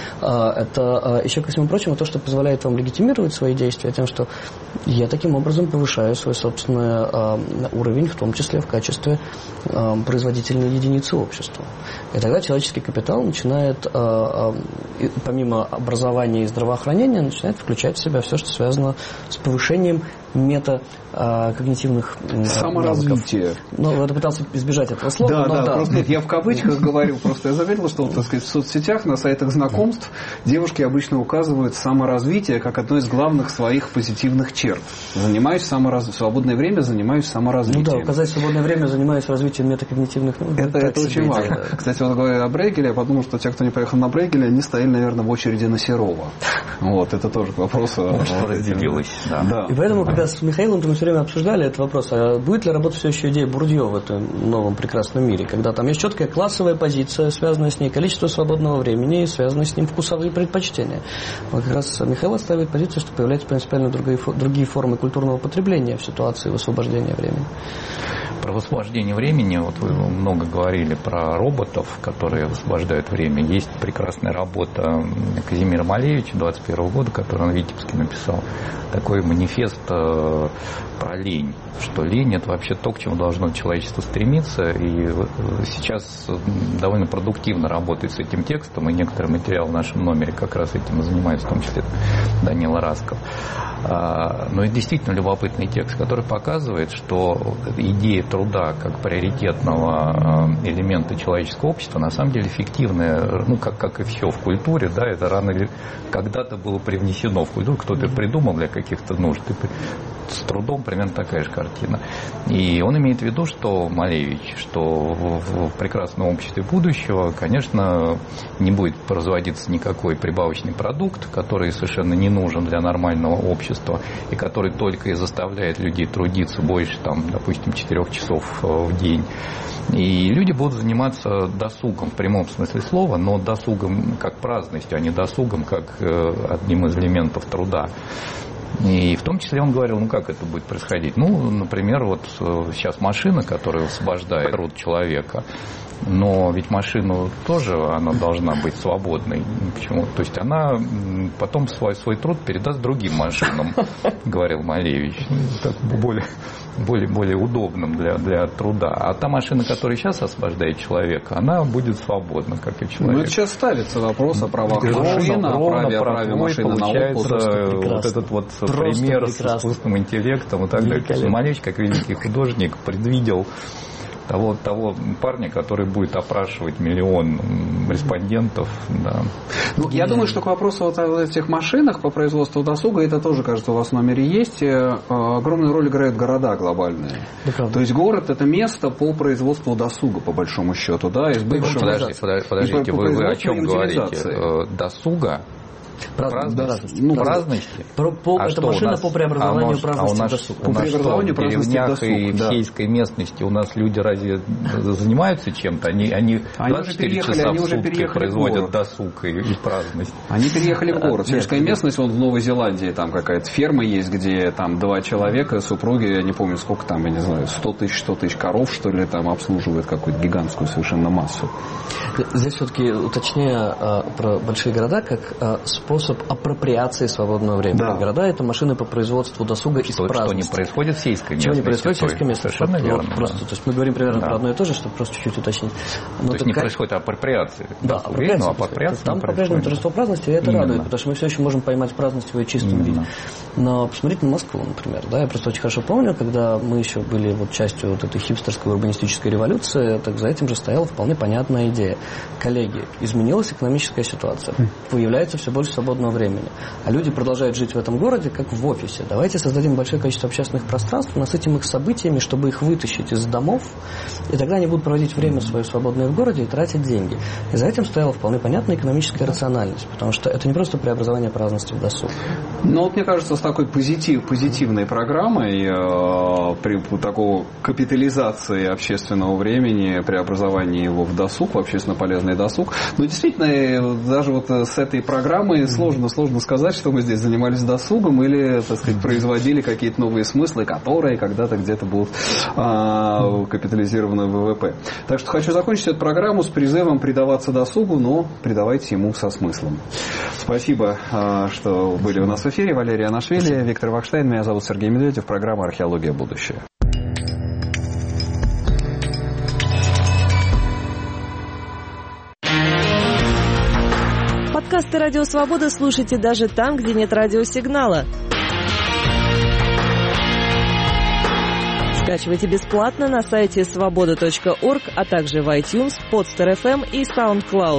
Это еще, ко всему прочему, то, что позволяет вам легитимировать свои действия тем, что я таким образом повышаю свой собственный уровень, в том числе в качестве производительной единицы общества. И тогда человеческий капитал начинает, помимо образования и здравоохранения, начинает включать в себя все, что связано с повышением метакогнитивных саморазвития. Ну, я пытался избежать этого слова. Да, просто нет, я в кавычках говорю, просто я заметил, что, так сказать, в соцсетях, на сайтах знакомств девушки обычно указывают саморазвитие как одно из главных своих позитивных черт. Занимаюсь в свободное время занимаюсь саморазвитием. Ну да, указать свободное время, занимаюсь развитием метакогнитивных навыков. Это очень важно. Кстати, вот говоря о Брейгеле, я подумал, что те, кто не поехал на Брейгеле, они стояли, наверное, в очереди на Серова. Вот, это тоже вопрос. Что разделилось, да. И поэтому, когда с Михаилом мы все время обсуждали этот вопрос, а будет ли работать все еще идея Бурдье в этом новом прекрасном мире, когда там есть четкая классовая позиция, связанная с ней количество свободного времени и связанные с ним вкусовые предпочтения. Вот как раз Михаил отстаивает позицию, что появляются принципиально другие формы культурного потребления в ситуации высвобождения времени. Про высвобождение времени, вот вы много говорили про роботов, которые высвобождают время. Есть прекрасная работа Казимира Малевича 21 года, которую он в Витебске написал. Такой манифест про лень, что лень – это вообще то, к чему должно человечество стремиться. И сейчас довольно продуктивно работает с этим текстом, и некоторые материалы в нашем номере как раз этим и занимаются, в том числе Данила Расков. Но это действительно любопытный текст, который показывает, что идея труда как приоритетного элемента человеческого общества на самом деле фиктивная, ну, как и все в культуре, да, это рано или когда-то было привнесено в культуру, кто-то придумал для каких-то нужд, с трудом примерно такая же картина. И он имеет в виду, что Малевич, что в прекрасном обществе будущего, конечно, не будет производиться никакой прибавочный продукт, который совершенно не нужен для нормального общества и который только и заставляет людей трудиться больше, там, допустим, 4 часов в день. И люди будут заниматься досугом в прямом смысле слова, но досугом как праздностью, а не досугом как одним из элементов труда. И в том числе он говорил, ну как это будет происходить? Ну, например, вот сейчас машина, которая освобождает труд человека, но ведь машину тоже она должна быть свободной. Почему? То есть она потом свой труд передаст другим машинам, говорил Малевич. Так более удобным для труда. А та машина, которая сейчас освобождает человека, она будет свободна, как и человек. Ну, это сейчас ставится вопрос о правах машины, о праве машины на отпуск. Вот этот вот пример с искусственным интеллектом и так далее. Малевич, как великий художник, предвидел того парня, который будет опрашивать 1 миллион респондентов. Да. Ну, я думаю, что к вопросу вот о этих машинах по производству досуга, это тоже, кажется, у вас в номере есть, огромную роль играют города глобальные. Да, то есть город – это место по производству досуга, по большому счету. Да, из бывшего... Подождите, вы о чем говорите? Досуга? Праздности. Это машина по преобразованию праздности досуга. У нас что, в деревнях и в сельской местности у нас люди разве занимаются чем-то? Они 24 часа в сутки производят досуг и праздность. Они переехали в город. Сельская местность, вон в Новой Зеландии, там какая-то ферма есть, где там 2 человека, супруги, я не помню сколько там, я не знаю, 100 тысяч коров, что ли, там обслуживают какую-то гигантскую совершенно массу. Здесь все-таки уточняя про большие города, как способ апроприации свободного времени. Да. Города – это машины по производству досуга из праздности. Что не происходит в сельской местности. Чего не происходит в сельской местности. Совершенно верно. Просто, то есть мы говорим примерно про одно и то же, чтобы просто чуть-чуть уточнить. Но то есть не происходит апроприации. Да, апроприация. Там по-прежнему торжество праздности, и это радует, потому что мы все еще можем поймать праздность в ее чистом виде. Но посмотрите на Москву, например. Да, я просто очень хорошо помню, когда мы еще были вот частью вот этой хипстерской урбанистической революции, так за этим же стояла вполне понятная идея. Коллеги, изменилась экономическая ситуация. Появляется все больше свободного времени. А люди продолжают жить в этом городе, как в офисе. Давайте создадим большое количество общественных пространств, насытим их событиями, чтобы их вытащить из домов, и тогда они будут проводить время свое свободное в городе и тратить деньги. И за этим стояла вполне понятная экономическая рациональность, потому что это не просто преобразование праздности в досуг. Ну, вот мне кажется, с такой позитивной программой, при такой капитализации общественного времени, преобразовании его в досуг, в общественно полезный досуг, но действительно, даже вот с этой программой сложно сказать, что мы здесь занимались досугом или, так сказать, производили какие-то новые смыслы, которые когда-то где-то будут капитализированы в ВВП. Так что хочу закончить эту программу с призывом предаваться досугу, но предавайте ему со смыслом. Спасибо, что были у нас в эфире. Валерий Анашвили, Виктор Вахштайн, меня зовут Сергей Медведев, программа «Археология. Будущее». Подкасты «Радио Свобода» слушайте даже там, где нет радиосигнала. Скачивайте бесплатно на сайте svoboda.org, а также в iTunes, Podster FM и SoundCloud.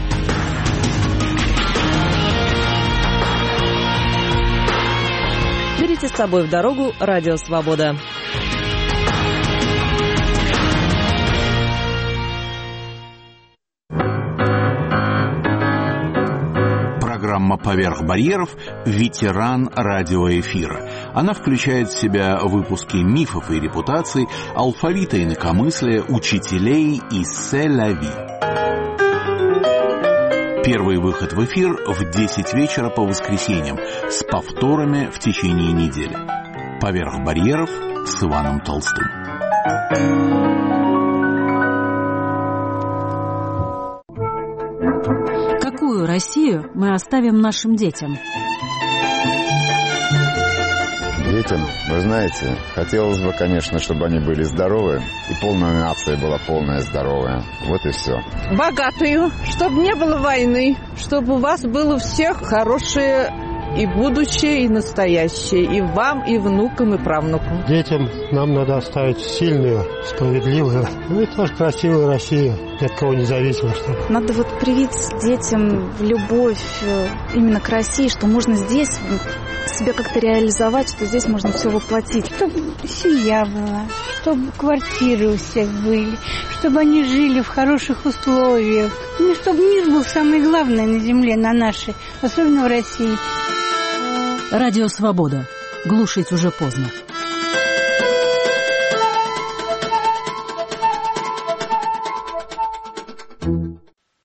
Берите с собой в дорогу Радио Свобода. Программа «Поверх барьеров» – ветеран радиоэфира. Она включает в себя выпуски мифов и репутаций, алфавита инакомыслия, учителей и «Се-ля-ви». Первый выход в эфир в 10 вечера по воскресеньям, с повторами в течение недели. «Поверх барьеров» с Иваном Толстым. Какую Россию мы оставим нашим детям? Детям, вы знаете, хотелось бы, конечно, чтобы они были здоровы, и полная нация была полная здоровая. Вот и все. Богатую, чтобы не было войны, чтобы у вас было у всех хорошее и будущее, и настоящее, и вам, и внукам, и правнукам. Детям нам надо оставить сильную, справедливую, ну и тоже красивую Россию, ни от кого независимо. Надо вот привить детям любовь именно к России, что можно здесь себя как-то реализовать, что здесь можно все воплотить. Чтобы семья была, чтобы квартиры у всех были, чтобы они жили в хороших условиях. Ну, чтобы мир был самое главное на земле, на нашей, особенно в России. Радио «Свобода». Глушить уже поздно.